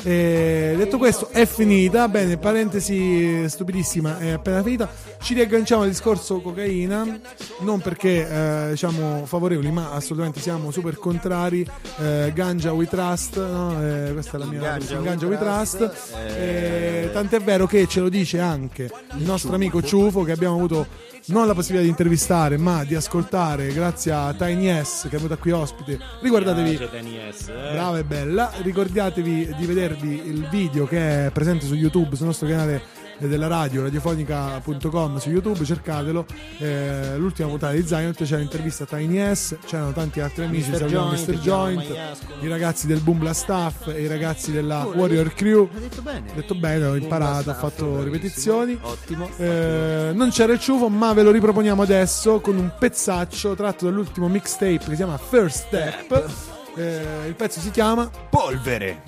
E detto questo, è finita. Bene, parentesi stupidissima, è appena finita. Ci riagganciamo al discorso cocaina, non perché eh, diciamo favorevoli, ma assolutamente siamo super contrari. Eh, Ganja we trust, no? Eh, questa è la mia Ganja we Ganja we trust. trust. Eh, tant'è vero che ce lo dice anche il nostro amico Ciufo, che abbiamo avuto non la possibilità di intervistare ma di ascoltare grazie a Tiny S che è venuta qui ospite. Riguardatevi, brava e bella, ricordatevi di vedervi il video che è presente su YouTube, sul nostro canale della radio radiofonica punto com su YouTube, cercatelo. Eh, l'ultima puntata di Zion c'era l'intervista a Tiny S, c'erano tanti altri amici, mister salutiamo Joint, mister Joint, Maiasco. i ragazzi del Boom Blast Staff e i ragazzi della Warrior Crew. Hai detto bene. Ho detto bene, ho imparato, ho fatto ripetizioni. Ottimo. Eh, non c'era il ciufo, ma ve lo riproponiamo adesso con un pezzaccio tratto dall'ultimo mixtape che si chiama First Step. Eh, il pezzo si chiama Polvere.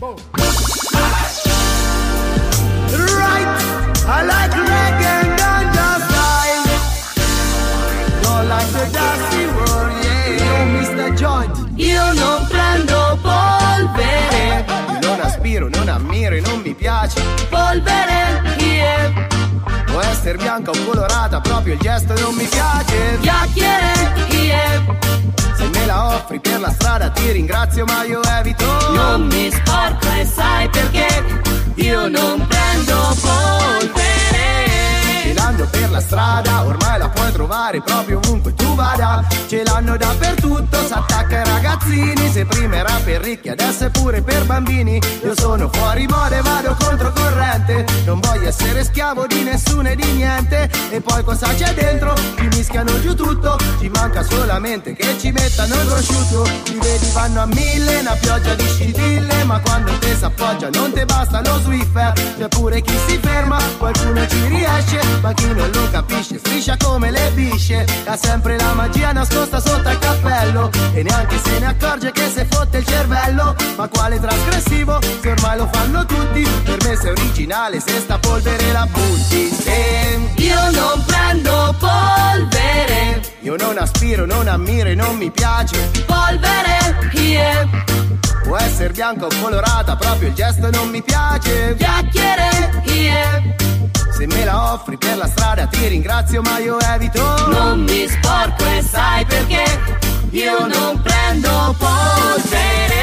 Right, I like reggae and ganja style. Don't like the dusty world, yeah. Yo, mister Joint, io non prendo polvere. Io non aspiro, non ammiro e non mi piace polvere, yeah. Può essere bianca o colorata, proprio il gesto non mi piace. Chiacchiere, yeah. Se me la offri per la strada ti ringrazio ma io evito. Non mi sporco e sai perché io non prendo polvere. Ce l'hanno per la strada, ormai la puoi trovare proprio ovunque tu vada. Ce l'hanno dappertutto, s'attacca ai ragazzini. Se prima era per ricchi adesso è pure per bambini. Io sono fuori moda e vado controcorrente. Non voglio essere schiavo di nessuno e di niente. E poi cosa c'è dentro? Ti mischiano giù tutto. Ci manca solamente che ci mettano il prosciutto. Ti vedi vanno a mille, una pioggia di scintille. Ma quando te s'appoggia non te basta lo Swiffer. C'è pure chi si ferma, qualcuno ci riesce. Ma chi non lo capisce striscia come le bisce. Ha sempre la magia nascosta sotto il cappello. E neanche se ne accorge che se fotte il cervello. Ma quale trasgressivo, se ormai lo fanno tutti. Per me sei originale se sta polvere la butti. Se io non prendo polvere, io non aspiro, non ammiro e non mi piace polvere, yeah. Può essere bianca o colorata, proprio il gesto non mi piace. Chiacchiere, yeah. Se me la offri per la strada ti ringrazio ma io evito. Non mi sporco e sai perché io non prendo polvere.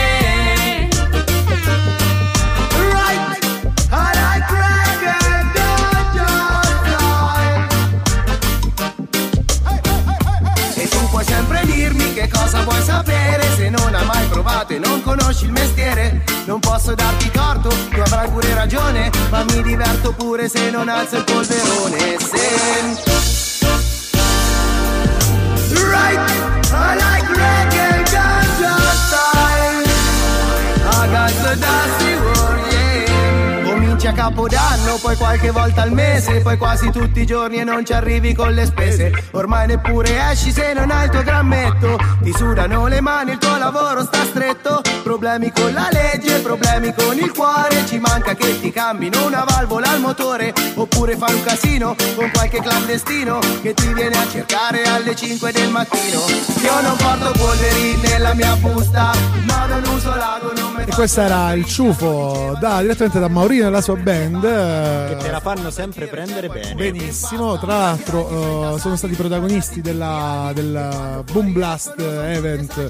Right, I like reggae, ganja style. E tu puoi sempre dirmi che cosa vuoi sapere. Se passato e non conosci il mestiere. Non posso darti torto, tu avrai pure ragione, ma mi diverto pure se non alzo il polverone. Se right, I like reggae ganja style, I got the dusty world, yeah. Cominci a Capodanno, poi qualche volta al mese, poi quasi tutti i giorni e non ci arrivi con le spese. Ormai neppure esci se non hai il tuo grammetto, ti sudano le mani, il tuo lavoro sta stretto. Problemi con la legge, problemi con il cuore, ci manca che ti cambino una valvola al motore, oppure fai un casino con qualche clandestino che ti viene a cercare alle cinque del mattino. Io non porto polveri nella mia busta, ma non uso l'ago, non me. E questo era il ciuffo da, direttamente da Maurino e la sua band, che te la fanno sempre prendere bene. Benissimo, tra l'altro uh, sono stati protagonisti della, del Boom Blast Event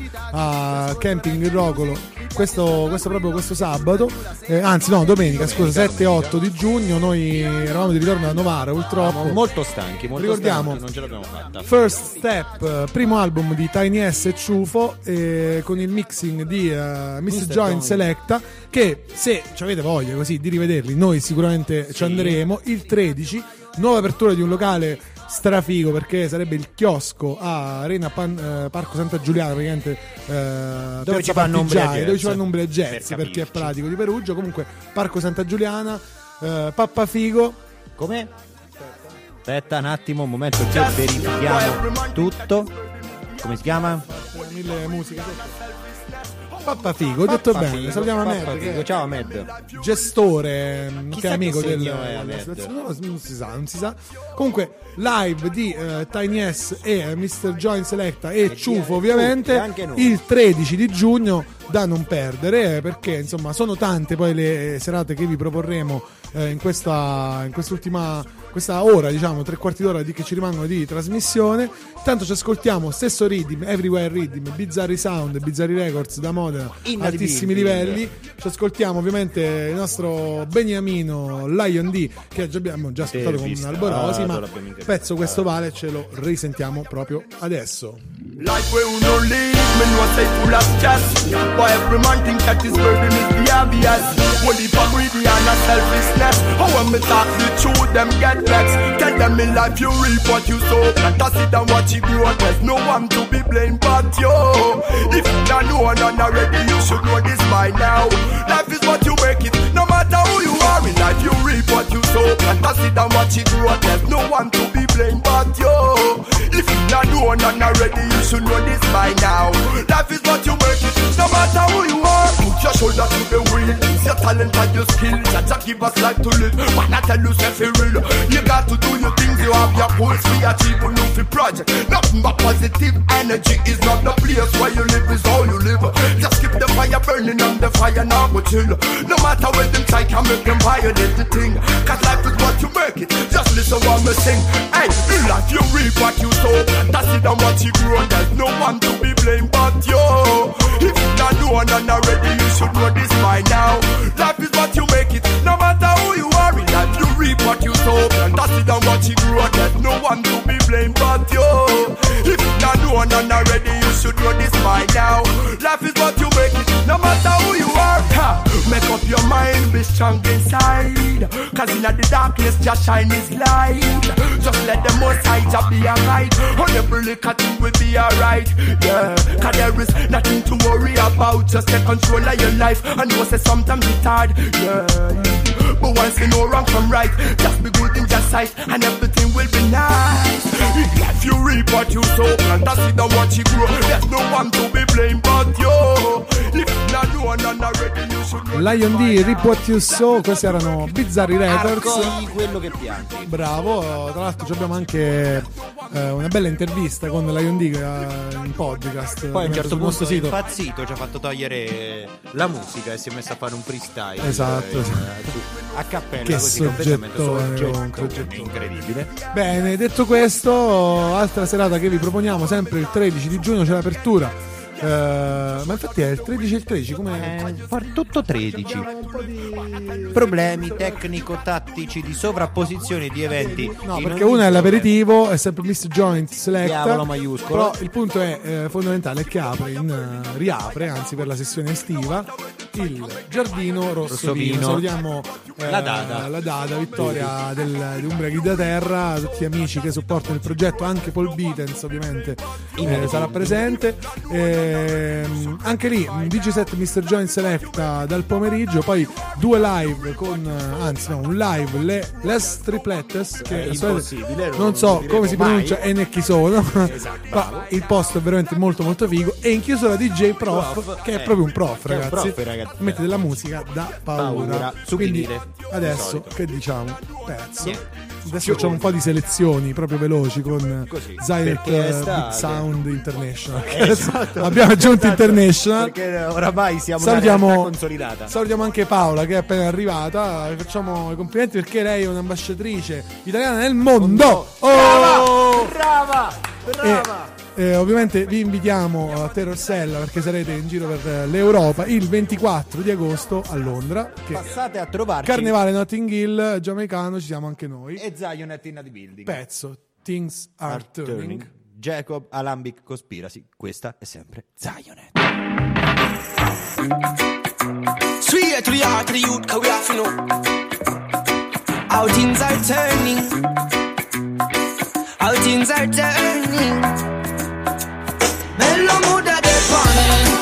a Camping Rocolo questo, questo proprio questo sabato, eh, anzi no, domenica, domenica scusa, sette otto di giugno. Noi eravamo di ritorno da Novara, purtroppo Siamo molto stanchi, molto ricordiamo stanchi, non ce l'abbiamo fatta. First Step, primo album di Tiny S e Ciuffo, eh, con il mixing di uh, mister Join Selecta, che se ci avete voglia così di rivederli, noi sicuramente sì. ci andremo il tredici, nuova apertura di un locale strafigo, perché sarebbe il chiosco a Arena Pan, eh, Parco Santa Giuliana, praticamente eh, dove ci fanno un bel dove ci fanno un bel jazz, per perché è pratico di Perugia. Comunque Parco Santa Giuliana, eh, Pappafigo. Come? Aspetta un attimo, un momento che verifichiamo tutto. Come si chiama? Mille musiche. Pappafigo, ho detto Pappafigo, bene. Salutiamo a Med, Pappafigo. che Ciao Med, gestore, Chissà che è amico che del segno è, della Med. situazione. No, non si sa, non si sa. Comunque live di uh, Tiny S e uh, mister Join Selecta e, e Ciuffo, ovviamente, anche noi. Il tredici di giugno, da non perdere, eh, perché insomma sono tante poi le serate che vi proporremo eh, in questa in quest'ultima questa ora, diciamo tre quarti d'ora di che ci rimangono di trasmissione. Tanto ci ascoltiamo stesso Rhythm, Everywhere Rhythm, Bizzarri Sound, Bizzarri Records da Modena, altissimi livelli. Ci ascoltiamo ovviamente il nostro beniamino Lion D, che già abbiamo già ascoltato con Alborosi, ma pezzo questo vale, ce lo risentiamo proprio adesso. Life where we don't live, me know say full of stress. Why every man think that his burden is the obvious. One heap of greedy and a selfishness. How when me talk the truth, them get vexed. Tell them in life you reap what you sow. Plant a seed and watch it grow. There's no one to be blamed but you. If you don't know and already, you should know this by now. Life is what you make it, no matter who you are. In life you reap what you sow. Plant a seed and watch it grow. There's no one to be blamed but you. If you don't know and already, you should know this by now. Life is what you make it, no matter who you are. Put your shoulder to the wheel. It's your talent and your skill that give us life to live. But not tell you self real. You got to do your things, you have your goals. We achieve a new project. Nothing but positive energy is not the place where you live, is how you live. Just keep the fire burning on the fire now go chill. No matter what them try can make them violate the thing. Cause life is what you make it. Just listen what me sing. Hey, in life you reap what you sow. That's it and what you grow. There's no one to be blamed but you. If you don't know and already, you should know this by now. Life is what you make it, no matter who you are. In life you reap what you sow. And that's it and what you grow. There's no one to be blamed but you. If you don't know and already, you should know this by now. Life is what you make it, no matter who you are. Ha! Make up your mind, be strong inside. Cause in the darkness, just shine his light. Just let the most high just be a guide. On every little thing will be alright. Yeah, cause there is nothing to worry about. Just take control of your life. And you say sometimes it's hard. Yeah, but once you know wrong from right, just be good in your sight and everything will be nice. In life you reap what you sow, and that's it and what you grow. There's no one to be blamed but you. If you not know and already, you should know. Lion D, Reap What You Sow, questi erano Bizzarri Records. Raccogli quello che pianti. Bravo, tra l'altro abbiamo anche eh, una bella intervista con Lion D eh, in podcast. Poi a un certo punto sito. impazzito, ci ha fatto togliere la musica e si è messo a fare un freestyle. Esatto, eh, sì. A cappella, che così completamente soggetto, incredibile. Bene, detto questo, altra serata che vi proponiamo sempre il tredici di giugno, c'è l'apertura Uh, ma infatti è il tredici e il tredici, come far tutto tredici. Un po' di problemi tecnico-tattici di sovrapposizione di eventi. No, perché uno è l'aperitivo, è sempre mister Joint Select. Diavolo maiuscolo. Però il punto è eh, fondamentale è che apre in, uh, riapre, anzi per la sessione estiva, il Giardino Rosso, Rosso Vino. Vino. Salutiamo eh, la Dada, la Dada Vittoria del, di Umbraghi da Terra, tutti gli amici che supportano il progetto, anche Paul Beatens ovviamente eh, sarà presente. Eh, anche lì un D J set mister Joint Selecta dal pomeriggio, poi due live con, anzi no, un live le Les Triplettes che è impossibile, non, non so come si mai. pronuncia e né chi sono. Esatto, ma il posto è veramente molto molto figo, e in chiusura D J Prof, Prof che è eh, proprio un prof, che è un ragazzi. prof, ragazzi. Mette della musica da paura, Paura, su quindi vinile, adesso di solito. che diciamo pezzo Niente. adesso facciamo un po' di selezioni proprio veloci con Così, Zion perché è Big estate. Sound International. Esatto. Abbiamo aggiunto Esatto, International, perché oramai siamo salutiamo, una realtà consolidata. salutiamo anche Paola che è appena arrivata, le facciamo i complimenti perché lei è un'ambasciatrice italiana nel mondo. Oh! Brava, brava. E, eh, ovviamente vi invitiamo a Terrorsella perché sarete in giro per l'Europa il ventiquattro di agosto a Londra, che Passate a trovarci. Carnevale Notting Hill giamaicano, ci siamo anche noi. E Zion at in the building. Pezzo Things Are, Are turning. turning. Jacob Alambic Conspiracy. Questa è sempre Zionet. Straight to the heart of the youth, cause we have to know how things are turning. How things are turning. Mellow mood at the fun.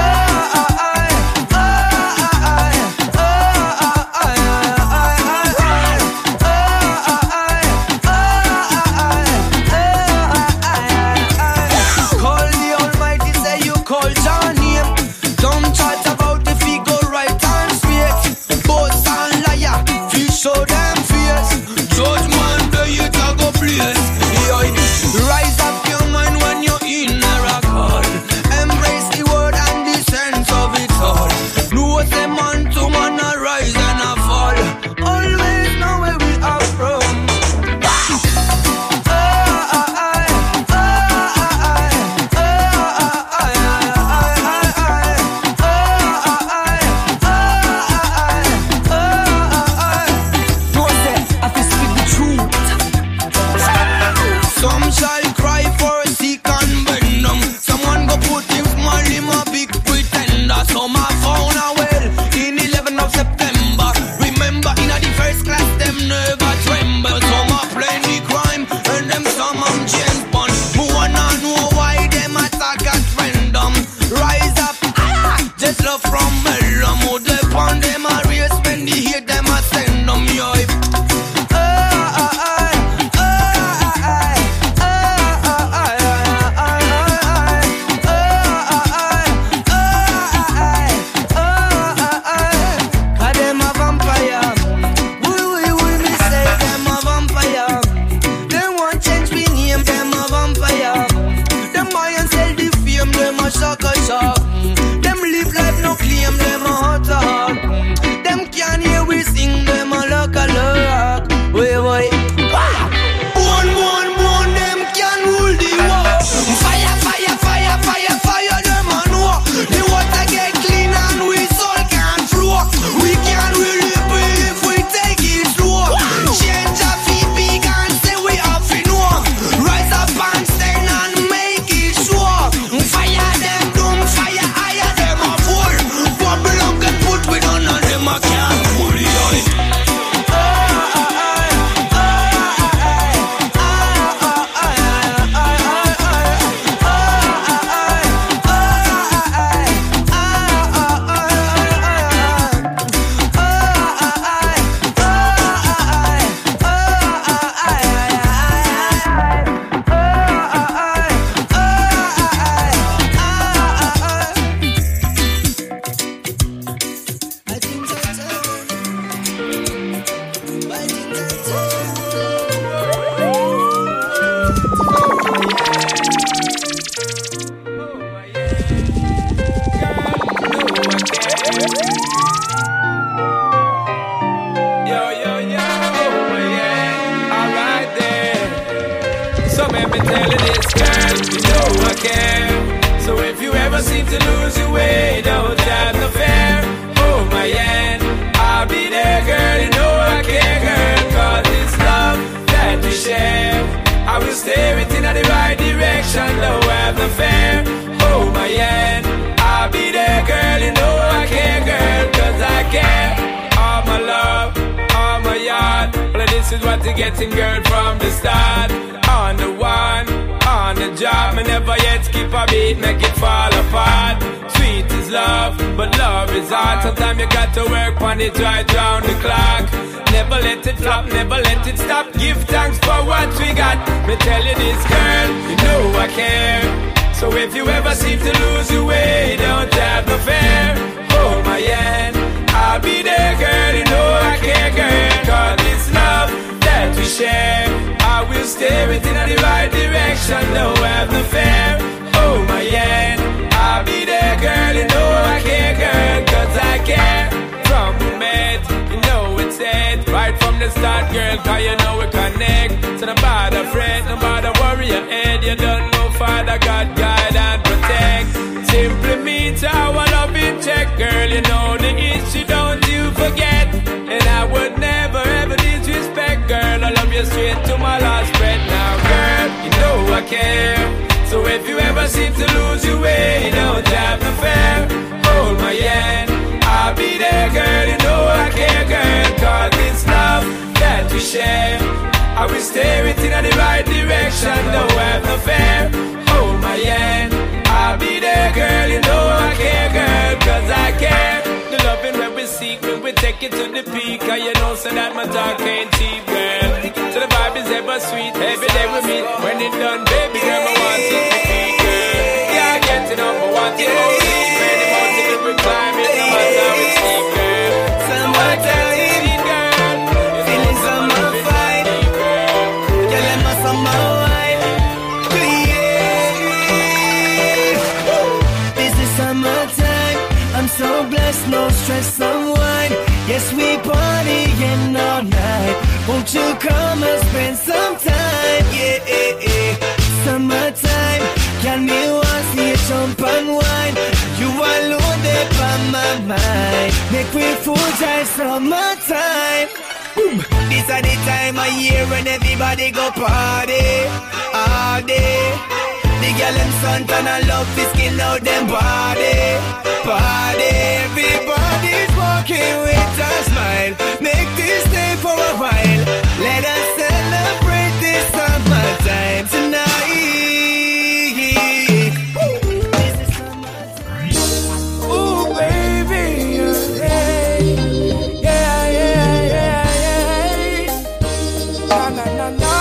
So damn fierce, judgment day you talk of place. Rise up your mind when you're in a record. Embrace the word and the sense of it all. Know the man to man a rise and a fall. Always know where we are from. So let me tell you this, girl, you know I care. So if you ever see seem to lose your way, don't have no fear. Hold my hand, I'll be there, girl. You know I care, girl. Cause it's love that we share. I will steer it in the right direction, don't have no fear. Hold my hand, I'll be there, girl. You know I care, girl. Cause I care. All my love, all my yard. Well, this is what you're getting, girl, from the start. On the one, on the job, me never yet skip a beat, make it fall apart. Sweet is love, but love is hard. Sometimes you got to work on it right round the clock. Never let it flop, never let it stop. Give thanks for what we got. Me tell you this, girl, you know I care. So if you ever seem to lose your way, don't have no fear. Hold my hand, I'll be there, girl. You know I care, girl. Cause it's love that we share. I will steer it in the right direction, don't have no fear. Hold my hand, I'll be there, girl. You know I care, girl. Cause I care. From we met, you know it's it. Right from the start, girl, cause you know we connect. So no bother fret, no bother worry your head. You don't know Father God, guide and protect. Simply means our love in check, girl. You know the issue, don't you forget. And I would never ever disrespect, girl. I love you straight to my last breath. Now, girl, you know I care. So if you ever seem to lose your way, don't have no fear. Hold my hand, I'll be there, girl. You know I care, girl. Cause it's love that we share. I will steer it in the right direction, don't have no fear. Hold my hand, I'll be there, girl. You know I care, girl. Cause I care. The loving when we seek, when we take it to the peak. Cause you know so that my talk ain't cheap, girl. So the vibe is ever sweet, every day we meet. When it's done, baby girl, I want it to be, girl. Yeah, I get it up, I want it all deep. When the mountain we climb it, no matter how it's steep, girl. Summertime, girl. Feeling summer fine. Girl, I'm a summer wine. This is summertime. I'm so blessed, no stress, unwind. Yes, we partying all night. Won't you come and spend some time? Yeah, yeah, yeah. Summertime, can me want see you jump and wine. You alone there by my mind. Make we full time summertime. Boom. This is the time of year when everybody go party all day. The girl them sun turn and love to skin out them body, body. Everybody's walking with a smile. Make this stay for a while. Let us celebrate this summertime tonight. This is summertime. Ooh, baby, yeah, yeah, yeah, yeah, yeah. Na na na na.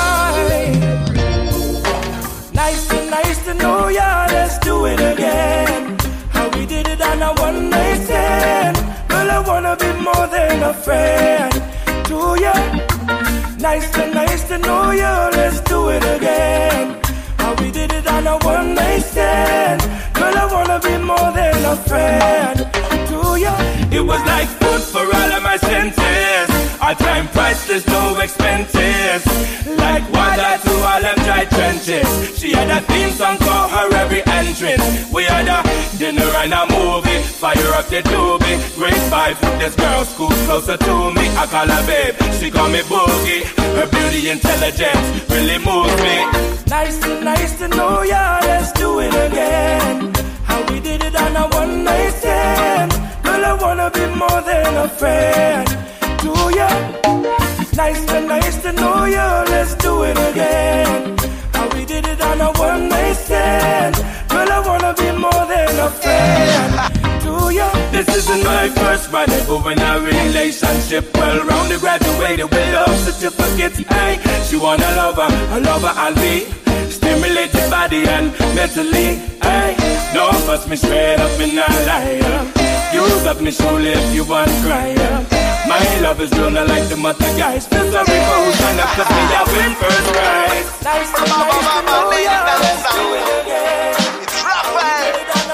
Nice to nice to know ya. Let's do it again. How we did it on a one night stand. Girl, I wanna be more than a friend to ya. Nice to nice to know ya. Let's do it again. How we did it on a one night stand. Girl, I wanna be more than a friend to ya. It was like food for all of my senses. Our time priceless, no expenses. Like water to all them dry trenches. She had a theme song for her every entrance. We had a dinner and a movie. Fire up the doobie. Grade five, this girl school closer to me. I call her babe, she call me Boogie. Her beauty intelligence really moves me. Nice to nice to know ya. Let's do it again. How we did it on a one night stand. Girl, I wanna be more than a friend to ya. Nice to nice to know ya. Let's do it again. How we did it on a one night stand. Girl, I wanna be more than a friend to ya. This isn't my first rendezvous in a relationship. Well rounded, graduated with love certificates. Hey, she want a lover, a lover I'll be. Stimulate your body and mentally. Hey, don't fuss me straight up in a liar. Use up me shoulder if you want cry. My love is real, not like the mother guys. Feel sorry for who's trying up to me, I win first prize. Nice to know ya. Let's do it again. It's Raphael.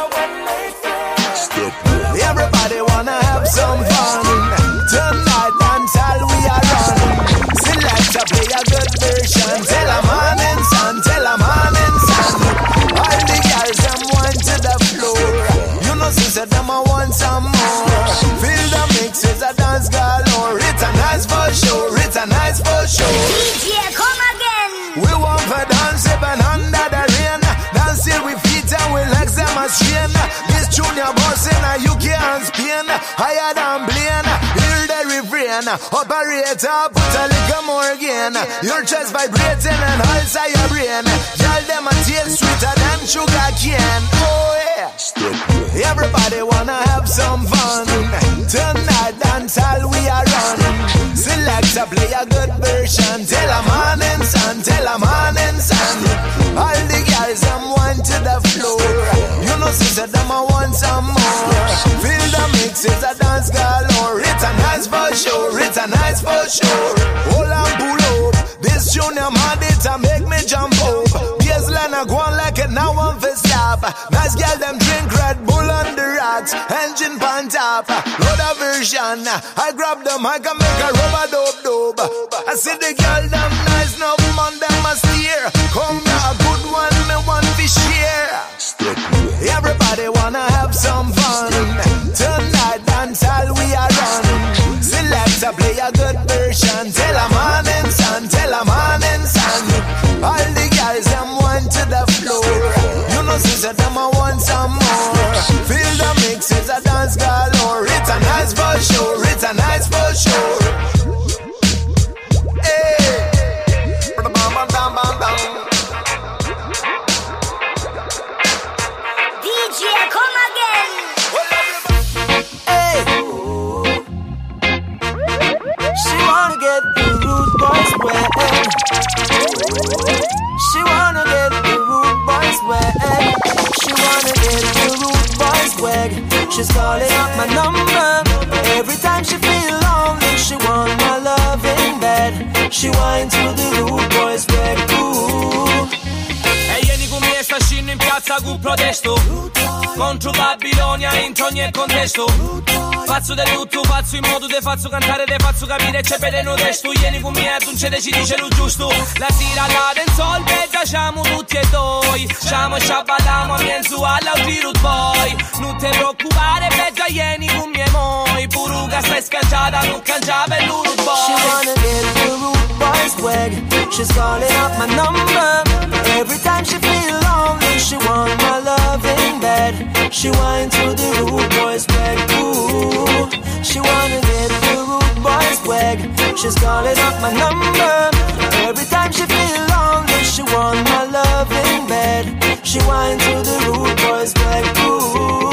Everybody wanna have some fun. Tonight dance all we are running. Select to play a good version. Tell a morning sun, tell a morning sun. All the girls them wine to the floor. Junior boss in a U K and Spain, higher than Blaine. Hear the refrain, operator, put a little more again. Your chest vibrating and also your brain. Tell them a taste sweeter than sugar cane. Oh yeah, everybody wanna have some fun. Tonight dance all we are running. Select a play a good version. Tell a morning sun, tell a morning sun. All the guys them want to the floor. You know sister them a want some more. Feel the mix, it's a dance galore. It's a nice for sure, it's a nice for sure. Hold on, pull up. This junior man it a make me jump up. Baseline a go on like it now one for stop. Nice girl them drink Red Bull on the rocks. Engine pan top, load a version. I grab the mic and make a rubber dope dope. I see the girl them nice, no man them a steer. Come here, a good one, me want to share. Everybody wanna have some fun. Tonight dance all we are running. Select a play a good version. Tell a morning sun, tell a morning sun. All the guys them want to the floor. You know sister them a want some more. Feel the mix, it's a dance galore. It's a nice for sure, it's a nice for sure. Hey, bam bam bam bam. D J, come again. Hey, she wanna get the rude boys wet. She wanna get the rude boys wet. She wanna get the rude boys wet. She's calling up my number. Every time she feel lonely, she want my love in bed. She whines to the rude boys wet. Ooh. E ieri con me sta scendo in piazza con protesto contro Babilonia in ogni contesto. Faccio del tutto, faccio in modo te faccio cantare, te faccio capire c'è per il testo. Ieri con me tu non ci dice lo giusto. La sera la dancehall bella siamo tutti e due. Siamo e ci balliamo a mezzo alla root boy. Non ti preoccupare bella ieri con me moi. Puruga stai scanciata non cangia per il root boy. She wanna get the rude boys wet. She's calling up my number. Every time she feel lonely, she want my love in bed. She whines to the rude boys wet. Ooh, she wanna get the rude boys wet. She's calling up my number. Every time she feel lonely, she want my love in bed. She whines to the rude boys wet. Ooh,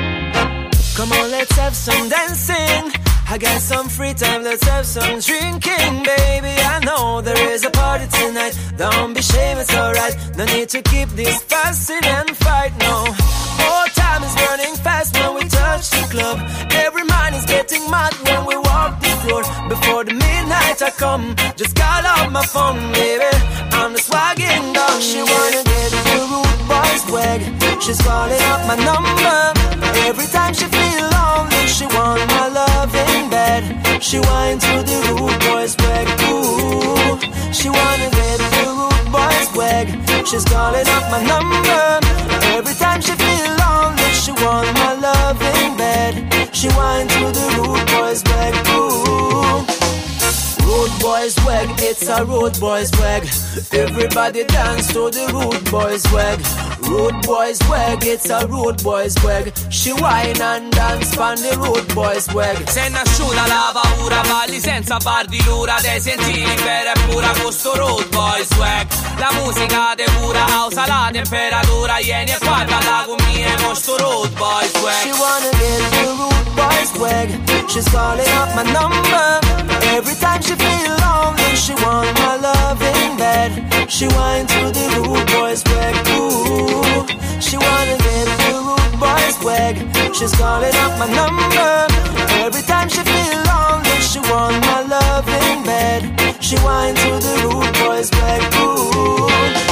come on, let's have some dancing. I got some free time, let's have some drinking, baby. I know there is a party tonight. Don't be ashamed, it's alright. No need to keep this fussing and fight, no. Oh, time is running fast when we touch the club. Every mind is getting mad when we walk the floor. Before the midnight I come, just call out my phone, baby. I'm the swagging dog. She wanna get the rude boys wet. She's calling up my number. Every time she feel lonely, she want my love in bed. She whines to the rude boys wet. Ooh, she wanna get the rude boys wet. She's calling up my number. Every time she feel lonely, she want my love in bed. She whines to the rude boys wet. Ooh, rude boys wag, it's a rude boys wag. Everybody dance to the rude boys wag. Rude boys wag, it's a rude boys wag. She whine and dance pan the rude boys wag. Se nasciuta la paura, balli senza bardilura. Te senti libera e pura con sto rude boys wag. La musica te pura, alza la temperatura. Vieni e guardala con me con sto rude boys wag. She wanna get the rude boys wag. She's calling up my number. Every time she feel lonely, she want my love in bed. She whines to the rude boys wag. Ooh, she wanna get the rude boys wag. She's calling up my number. Every time she feel lonely, she want my love in bed. She whines to the rude boys wag. Ooh,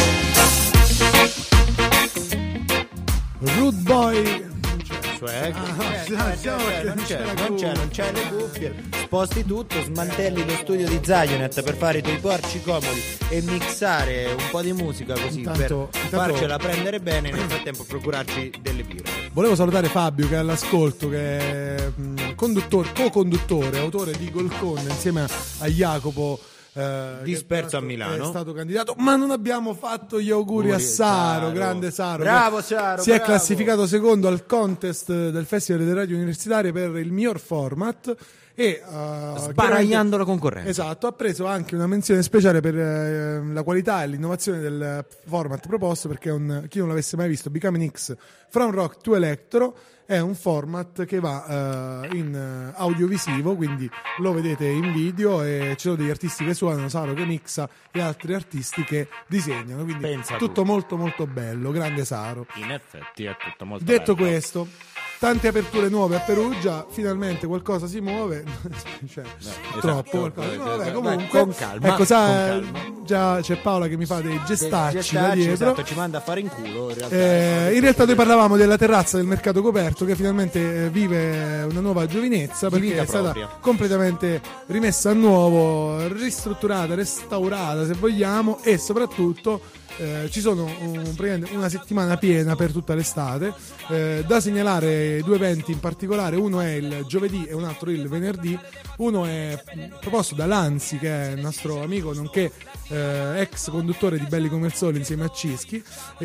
Rude boy. Swag. Ah, Eh, eh, siamo- eh, non c'è, non c'è, non c'è le cuffie. Sposti tutto, smantelli lo studio di Zionet per fare i tuoi porci comodi e mixare un po' di musica così Intanto- per intanto- farcela prendere bene e nel frattempo procurarci delle birre. Volevo salutare Fabio che è all'ascolto, che è mh, conduttore, co-conduttore, autore di Golcon insieme a Jacopo. eh, disperso che a Milano. È stato candidato, ma non abbiamo fatto gli auguri Auguri, a Saro, Saro. grande Saro. Bravo che Saro, Si è bravo. classificato secondo al contest del Festival delle Radio Universitarie per il miglior format. E uh, Sbaragliando la concorrenza. Esatto, ha preso anche una menzione speciale per eh, la qualità e l'innovazione del format proposto, perché è un, chi non l'avesse mai visto, Becoming X From Rock to Electro è un format che va uh, in uh, audiovisivo, quindi lo vedete in video e ci sono degli artisti che suonano, Saro che mixa e altri artisti che disegnano, quindi Pensa tutto tu. molto molto bello, grande Saro. In effetti è tutto molto Detto bello. questo, tante aperture nuove a Perugia, finalmente qualcosa si muove, cioè, esatto. troppo qualcosa. No, vabbè, Vai, comunque, con calma, ecco, sa, con calma. già c'è Paola che mi fa dei gestacci, da Gestacci, dietro. esatto, ci manda a fare in culo in realtà. Eh, in realtà noi parlavamo della terrazza del mercato coperto che finalmente eh, vive una nuova giovinezza, Di perché vita è stata propria. completamente rimessa a nuovo, ristrutturata, restaurata se vogliamo, e soprattutto eh, ci sono un- praticamente una settimana piena per tutta l'estate. Eh, da segnalare due eventi in particolare, uno è il giovedì e un altro il venerdì. Uno è mh, proposto da Lanzi, che è il nostro amico nonché eh, ex conduttore di Belli come il Sole insieme a Cischi,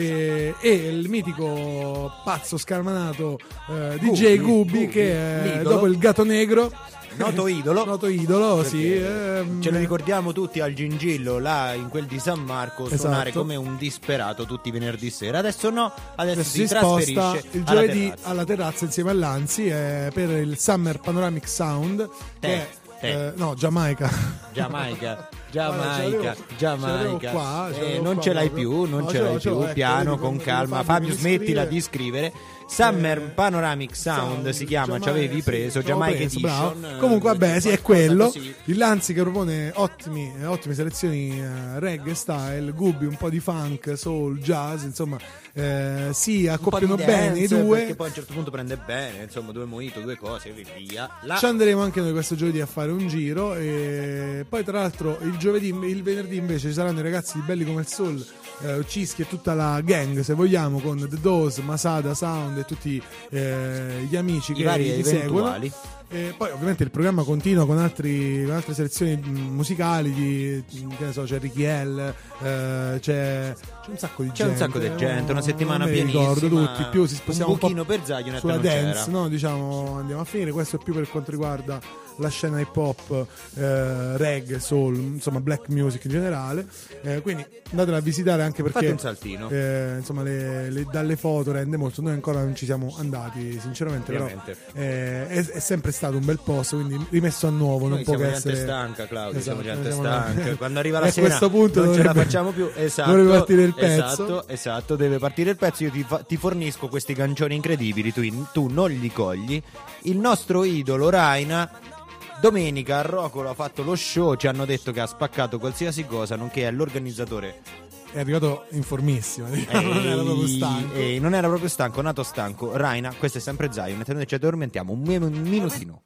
e, e il mitico pazzo scarmanato eh, D J Gubbi, Gubbi, Gubbi, che è, l'idolo. dopo il Gatto Negro, Noto idolo. noto idolo, Perché sì, ehm, ce lo ricordiamo tutti al Gingillo, là in quel di San Marco, suonare Esatto. come un disperato tutti i venerdì sera. Adesso no, adesso, adesso si, si sposta trasferisce il alla giovedì terrazza. alla terrazza insieme a Lanzi eh, per il Summer Panoramic Sound, Te, che è te. eh, no, Giamaica. Giamaica, Guarda, ce l'avevo- Giamaica, ce l'avevo Giamaica. qua, ce Eh, l'avevo non qua ce l'hai proprio. più, non No, ce ce l'hai l'ho, ce l'ho, più, ecco, piano, vedi con come calma. Fabio Fabio, mi smettila scrive. di scrivere. Summer Eh, Panoramic Sound si chiama, ci Giamaica, avevi sì, preso, l'avevo Jamaica preso, Edition. bravo. eh, Comunque vabbè, sì, è qualcosa quello. così. Il Lanzi che propone ottimi, eh, ottime selezioni eh, reggae style, Gubbi un po' di funk, soul, jazz, insomma, eh, si accoppiano Un po' di bene i dance, due. perché poi a un certo punto prende bene, insomma, due mojito, due cose e via. La- Ci andremo anche noi questo giovedì a fare un giro, e poi tra l'altro il giovedì, il venerdì invece ci saranno i ragazzi di Belli come il Soul, eh, Cischi e tutta la gang se vogliamo, con The Dose, Masada Sound e tutti eh, gli amici I che vari li seguono. eventuali. E poi ovviamente il programma continua con, altri, con altre selezioni mh, musicali di, che ne so, c'è Ricky L, eh, c'è, c'è un sacco di C'è gente. un sacco di gente, una non settimana me li pienissima. ricordo tutti, più si spostiamo un un, po' pochino per Zagionet sulla non dance, c'era. no? Diciamo andiamo a finire. Questo è più per quanto riguarda la scena hip hop, eh, reggae, soul, insomma black music in generale, eh, quindi andatela a visitare anche perché Fate un saltino. eh, insomma le, le- dalle foto rende molto. Noi ancora non ci siamo andati sinceramente, Ovviamente. però eh, è, è sempre stato un bel posto, quindi rimesso a nuovo. Noi non può siamo che gente essere stanca, Claudio, Esatto, siamo gente siamo- stanca. Quando arriva la E a sera questo punto non ce la dovrebbe- facciamo più. Esatto, dovrebbe partire il pezzo. Esatto, esatto, deve partire il pezzo. Io ti, fa- ti fornisco questi gancioni incredibili, tu, tu non li cogli. Il nostro idolo Raina domenica a Rocolo ha fatto lo show, ci hanno detto che ha spaccato qualsiasi cosa, nonché è l'organizzatore. È arrivato in formissima, diciamo, non era proprio stanco. E non era proprio stanco, nato stanco. Raina, questo è sempre Zion, e noi ci addormentiamo un, mi- un minutino.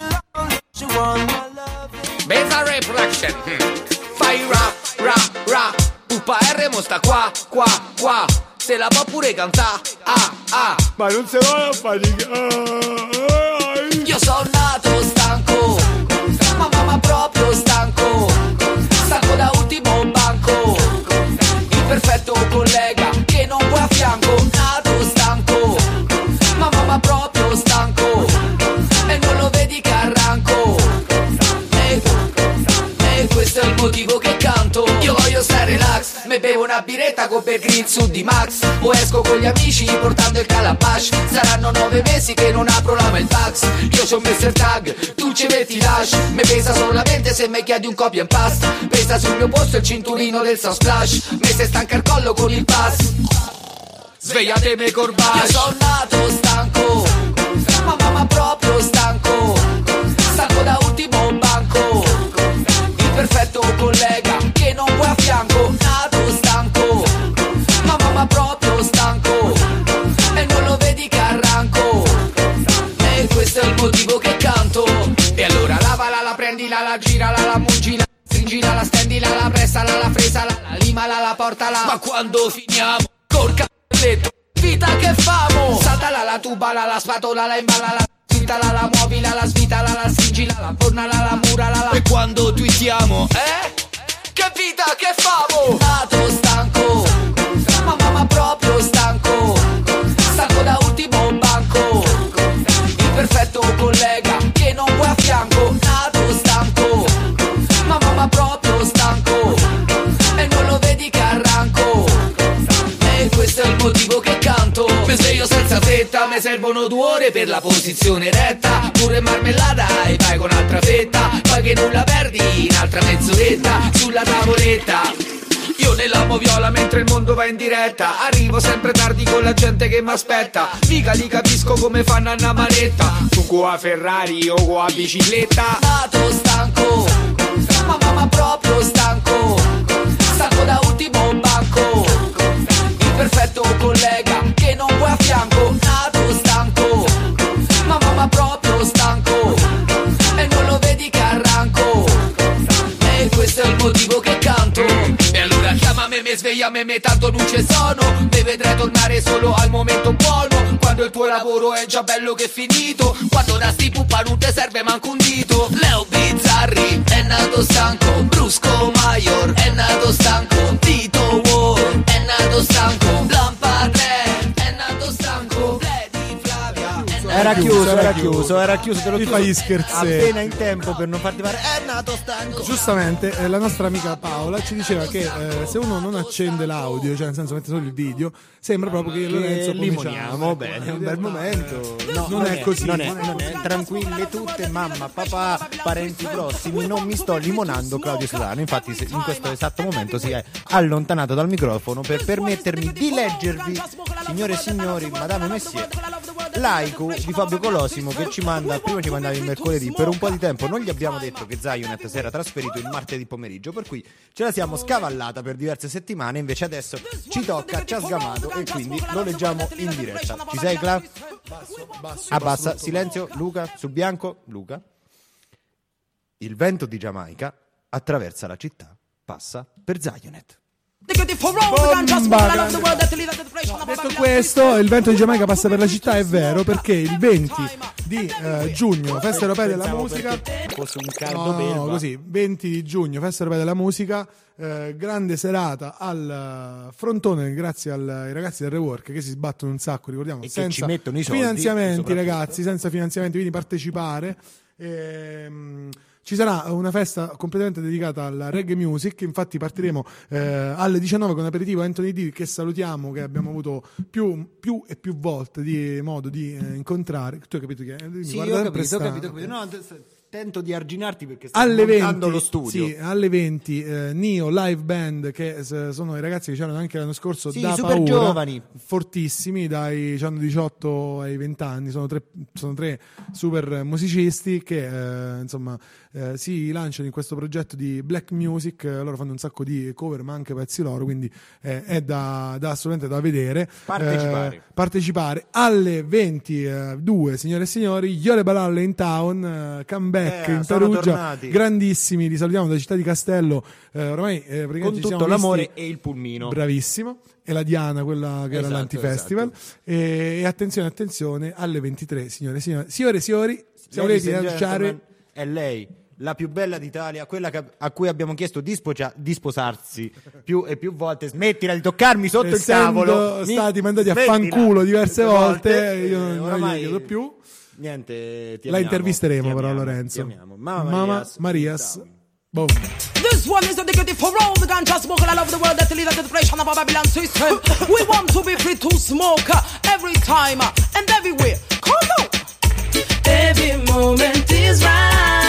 Beza Reproduction hmm. Fai rap, rap, rap Pupa R mo sta qua, qua, qua Se la può pure cantare, ah, ah Ma non se vuole affaticare. Io sono nato stanco Mamma ma proprio stanco Stanco da ultimo banco Il perfetto collega che non vuoi a fianco Nato stanco Mamma ma proprio stanco E non lo vedi che arranco E, e questo è il motivo che canto Io voglio stare relax Me bevo una biretta con Bear Grylls su di Max O esco con gli amici portando il calabash Saranno nove mesi che non apro la mailbox Io c'ho mister Tag, tu ci metti l'hash Me pesa solamente se mi chiedi un copy and paste Pesa sul mio posto il cinturino del South Splash Me se stanca il collo con il pass Svegliatemi corbash Io sono nato stanco Mamma ma proprio stanco Stanco da ultimo banco Il perfetto collega che non vuoi a fianco Nato stanco Mamma ma proprio stanco E non lo vedi che arranco E questo è il motivo che canto E allora lavala, la prendila, la girala, la mungila Stringila, la stendila, la pressala, la fresala La limala, la portala Ma quando finiamo col c***etto Vita che famo Saltala, la tubala, la spatola, la imballa, la svitala, la muovila, la svitala, la stringila, la fornala, la murala la... E quando twittiamo, eh? vita che famo. Nato stanco, mamma ma proprio stanco, stanco da ultimo banco, il perfetto collega che non vuoi a fianco. Nato stanco, mamma ma proprio stanco, e non lo vedi che arranco, e questo è il motivo che canto. Mi sveglio senza fretta, mi servono due ore per la posizione retta, pure marmellata e vai con altra fetta, poi che nulla perdi in altra mezz'oretta sulla tavoletta. Io nell'amo viola mentre il mondo va in diretta, arrivo sempre tardi con la gente che mi aspetta, mica li capisco come fanno a una manetta, tu con la Ferrari o con la bicicletta. Nato stanco, mamma ma proprio stanco, stanco da ultimo banco, il perfetto collega che non vuoi a fianco. Nato stanco, mamma ma proprio stanco, e non lo vedi che arranco, e questo è il motivo che canto. E allora chiamami, mi svegliami, me tanto non ci sono, mi vedrai tornare solo al momento buono, quando il tuo lavoro è già bello che finito, quando da sti puppa non te serve manco un dito. Leo Bizzarri è nato stanco, Brusco Maior è nato stanco, Tito War è nato stanco, Lampadre è nato stanco, Lady Flavia è nato Era chiuso, era chiuso, era chiuso, te lo Mi chiuso fai scherzetti. appena in tempo per non farti fare è nato stanco. Giustamente eh, la nostra amica Paola ci diceva che eh, se uno non accende l'audio, cioè nel senso mette solo il video, sembra proprio che Lorenzo limoniamo bene, è un bel momento. No, non è così, non è, non è non è. Tranquille tutte, mamma, papà, parenti prossimi, non mi sto limonando Claudio Solano. Infatti se- in questo esatto momento si è allontanato dal microfono per permettermi di leggervi, signore e signori, madame Messier, l'Aiku di Fabio Colosimo, che ci manda, prima ci mandava il mercoledì, per un po' di tempo non gli abbiamo detto che Zionet si era trasferito il martedì pomeriggio, per cui ce la siamo scavallata per diverse settimane, invece adesso ci tocca, ci ha sgamato e quindi lo leggiamo in diretta. Ci sei, Cla? Abbassa, silenzio, Luca, sul bianco, Luca. Il vento di Giamaica attraversa la città, passa per Zionet. Detto questo, il vento di Giamaica passa per la città, è vero, perché il venti di eh, giugno, festa europea della Pensavo musica. perché fosse un cardo No, no, belva. no, così, venti di giugno, festa europea della musica, eh, grande serata al eh, frontone, grazie al- ai ragazzi del Rework che si sbattono un sacco, ricordiamo, E che senza ci mettono i soldi, finanziamenti, soprattutto. ragazzi, senza finanziamenti, quindi partecipare. Ehm, ci sarà una festa completamente dedicata alla reggae music, infatti partiremo eh, alle diciannove con aperitivo Anthony D, che salutiamo, che abbiamo avuto più, più e più volte di modo di eh, incontrare. Tu hai capito chi è? Mi Sì, guarda ho sempre capito, ho strano. capito, ho capito. No, adesso tento di arginarti perché sto Alle montando venti, lo studio. sì, alle venti eh, Nio Live Band, che s- sono i ragazzi che c'erano anche l'anno scorso, Sì, da super paura, giovani. fortissimi, dai c'hanno diciotto ai venti anni, sono tre, sono tre super musicisti che eh, insomma eh, si lanciano in questo progetto di black music. Eh, loro fanno un sacco di cover ma anche pezzi loro, quindi eh, è da, da assolutamente da vedere. Partecipare. Eh, partecipare alle ventidue, signore e signori, Iole Balalle in town, eh, comeback Eh, in sono Perugia, tornati. grandissimi, li salutiamo da Città di Castello, eh, ormai eh, praticamente Con ci tutto siamo l'amore visti- e il pulmino. bravissimo, e la Diana, quella che era Esatto, l'antifestival, e, e attenzione attenzione alle ventitré, signore e signori, signore e signori, siamo Ladies ready and a lanciare gentlemen, è lei, la più bella d'Italia, quella che- a cui abbiamo chiesto di, spocia- di sposarsi più e più volte. Smettila di toccarmi sotto il essendo tavolo. Mi- stati mandati a smettila. fanculo diverse Tutte volte, io eh, non glielo oramai- chiedo più. Niente, ti La amiamo, intervisteremo ti però, amiamo, Lorenzo. ti amiamo. Mamma Mamma Marias, Marias. Boom. This one is dedicated for all the ganja smoker all over the world that lead to the depression of our Babylon system. We want to be free to smoke uh, every time uh, and everywhere. Come on. Every moment is right.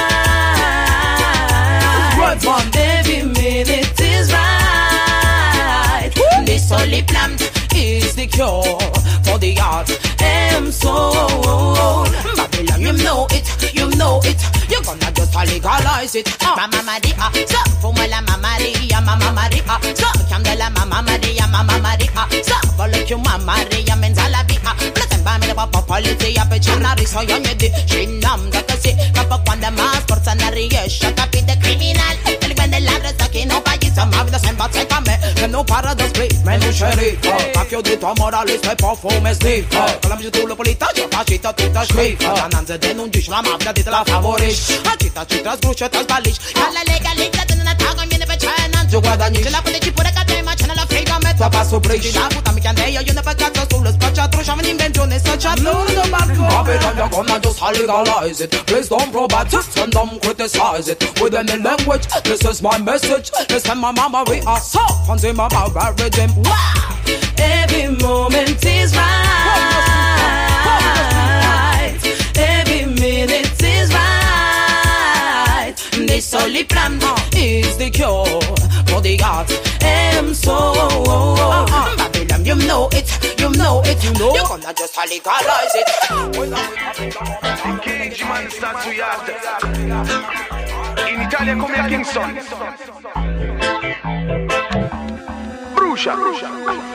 Right, man. Every minute is right. This holy plant is the cure for the heart and soul. Babylon, you know it, you know it. You're gonna just legalize it. Uh. Mama Maria, so Fumala Mama Maria, Mama Maria, so Candela Mama Maria, Mama Maria, so Follow Mama Maria, Menzala Via, Blessed by me the Papa Polity, a Pechanari, so young Yedi, Shinam, Dakasi, Papa Quanda Mas, Portanari, Shut up in the criminal, when the ladder stuck in over you, some of the same but take a me. che non para da split, meno sceriffo. Cacchio di tua moralista e profumo schifo. Con la musica tu la polita, c'è la città tutta schifo. La nanza denuncisce, la mafia te la favorisce. La città ci trasgruce, te sballisce. Alla legalità te non attacca, viene per cena. Tu guadagni, ce la poteci pure catema, ce ne la frega, metto a passo bridge. La puta mi chiandeia, io ne pagazzo sullo spacciatro, c'è un'invenzione, sacciatore da banco. Vabbè, you're gonna just legalize it. Please don't promote it and don't criticize it. With any language, this is my message. Listen, my mama, we are so fancy, mama, we're rhythm. Wow! Every moment is right. Every minute is right. This only plan is the cure for the heart and soul. Babylon, you know it, you know it, you know. You're gonna just legalize it. Cage man sta su yard. In Italia come a Kingston. Brucia, brucia.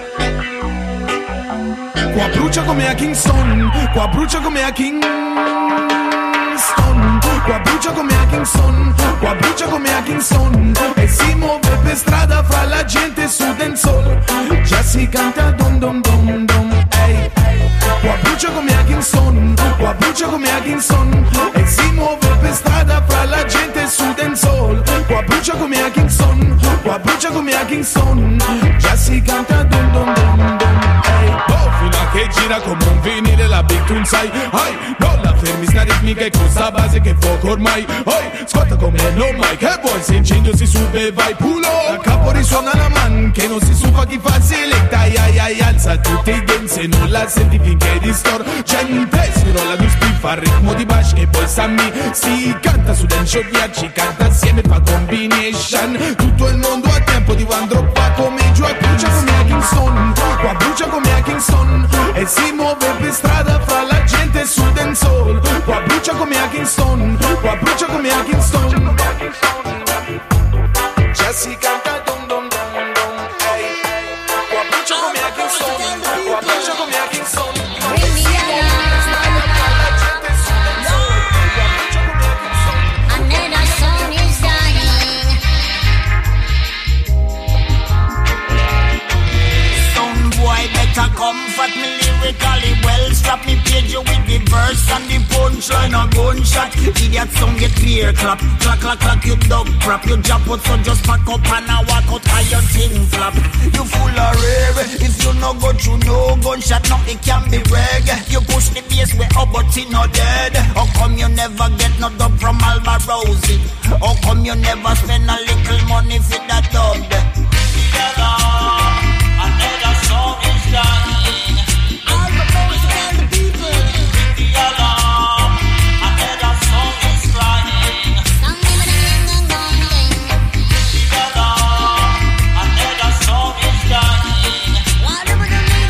Qua brucia come a Kingston. Qua brucia come a Kingston. Qua brucia come a Kingston. Qua brucia come a Kingston. E si muove per strada fra la gente su dancehall. Già si canta dom dom dom dom. Ehi. Qua brucia come a Kingston. Qua brucia come a Kingston. E si muove per strada fra la gente su dancehall. Qua brucia come a Kingston. Qua brucia come a Kingston. Già si canta dom dom dom dom. Ehi. Oh, fino a che gira come un vinile la Big Tune sai. Ai, non la fermi sta ritmica e questa base che fuoco ormai. Oi, scotta come non mai. Che vuoi se incendio si sube vai pulo. A capo risuona la man che non si sufa chi fa seletta. Ai ai ai alza tutti i game se non la senti finché distorcente. Si rolla due spiffa al ritmo di bash e poi Sammy si canta su dance ci canta assieme fa combination. Tutto il mondo ha tempo di wandroppa come giù a brucia come a Kingston. Qua brucia come a Kingston. E si muove per strada fra la gente su dancehall. Qua brucia come a Kingston. Qua brucia come a Kingston. Già si canta dom dom dom dom. Hey. Qua brucia come a Kingston. Qua brucia come a Kingston. Comfort me lyrically well. Strap me page you with the verse and the punchline a gunshot. Idiot song get clear clap. Clack clack clack you dub crap. You jump out so just pack up and a walk out how your thing flap. You full of rare. If you no go through no gunshot, no it can be reg. You push the bass way up but it no dead. How come you never get no dub from Alma Rosie? How come you never spend a little money for that dub? Another song is dying. All the music and the people. With the alarm. Another song is crying. With the alarm. Another song is dying. With the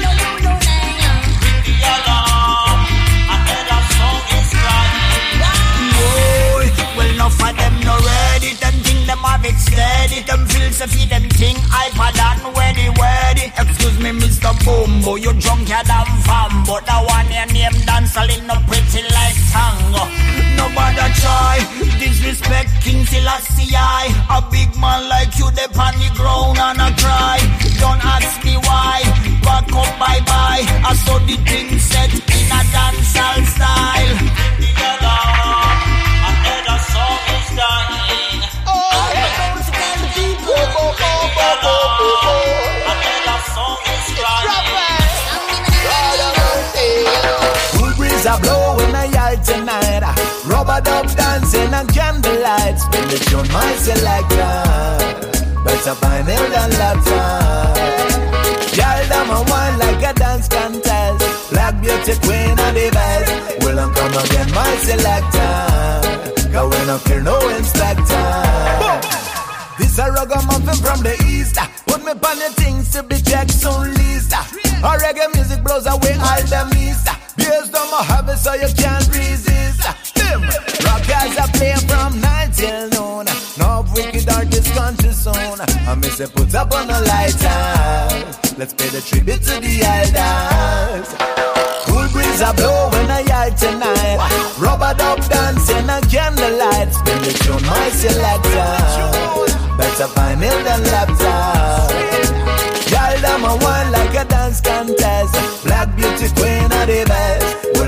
alarm. Another song is crying. Boy, well enough of them no ready. Them think them have it steady. Them feel so feed them think iPad and weddy weddy. Excuse me, Mister Bumbo, you drunker than Fambo. That one your name dancing no pretty like tango. Nobody try disrespect King Selassie. A big man like you, they on the ground and I cry. Don't ask me why. Back up, bye bye. I saw the thing set in a dancehall style. The alarm, another song is dying. Oh, the people. Another song is crying. Cool breeze a blow in a yard tonight. Rubber dub dancing and candlelight. Spin the tune my selector. Better vinyl than laptop. Y'all them a wine like a dance contest. Black beauty queen of the best. Will I come again my selector? Cause we no fear no inspector. This a ragamuffin from the east. Put me on your things to be Jackson Lisa. A reggae music blows away all the mist. Beers them a have it so you can't resist. Them rockers are playing from nine till noon. No wicked artist country soon. I miss it put up on the lighter. Let's pay the tribute to the elders. Cool breeze a blow when I yard tonight. Rubber dub dancing and candlelight. Spin the tune my selector. Better vinyl than laptop.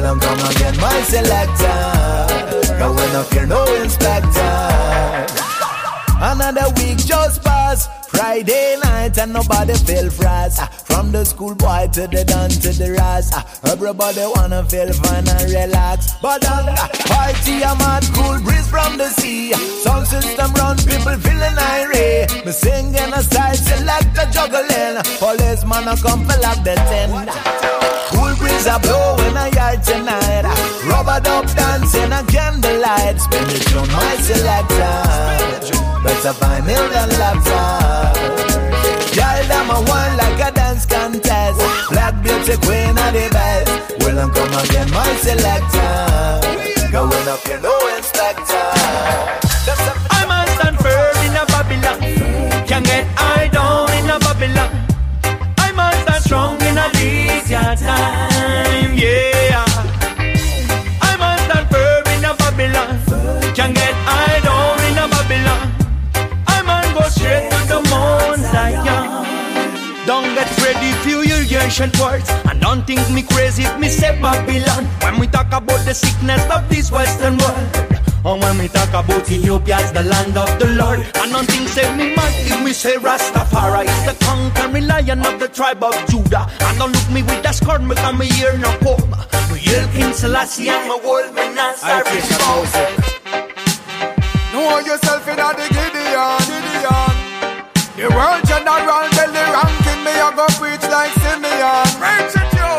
and come again, my selector. Cause we no fear no inspector. Another week just passed, Friday night and nobody feel fast. From the schoolboy to the don to the ras, everybody wanna feel fun and relax. But on the party a mad cool breeze from the sea. Sound system run, people feeling irate. Me singing a style, select a juggling. Policeman a come fill up the tent. Cool breeze a blow in a yard tonight. Rubber dub dancing a candlelight. Spin it on my selector. Better find me than laughter. Girl, them a one like a dance contest. Black beauty queen of the best. Will and come again, my selector. Go in up, you know, inspector. I'm a stand firm in a Babylon. Can't get eye down in a Babylon. I'm a stand strong in a this your time, yeah. I'm a stand firm in a Babylon. Can't get eye down in a Babylon. Straight to the Mount Zion. Don't get ready for your ancient words, and don't think me crazy if me say Babylon. When we talk about the sickness of this Western world, and when we talk about Ethiopia as the land of the Lord, and don't think say me mad if me say Rastafari is the conquering lion of the tribe of Judah. And don't look me with a scorn because me hear no poem. We hear King Selassie and my world me not sorry. Know yourself in a the Gideon, Gideon. The world general belly ranking, me I go preach like Simeon. Preach it, you.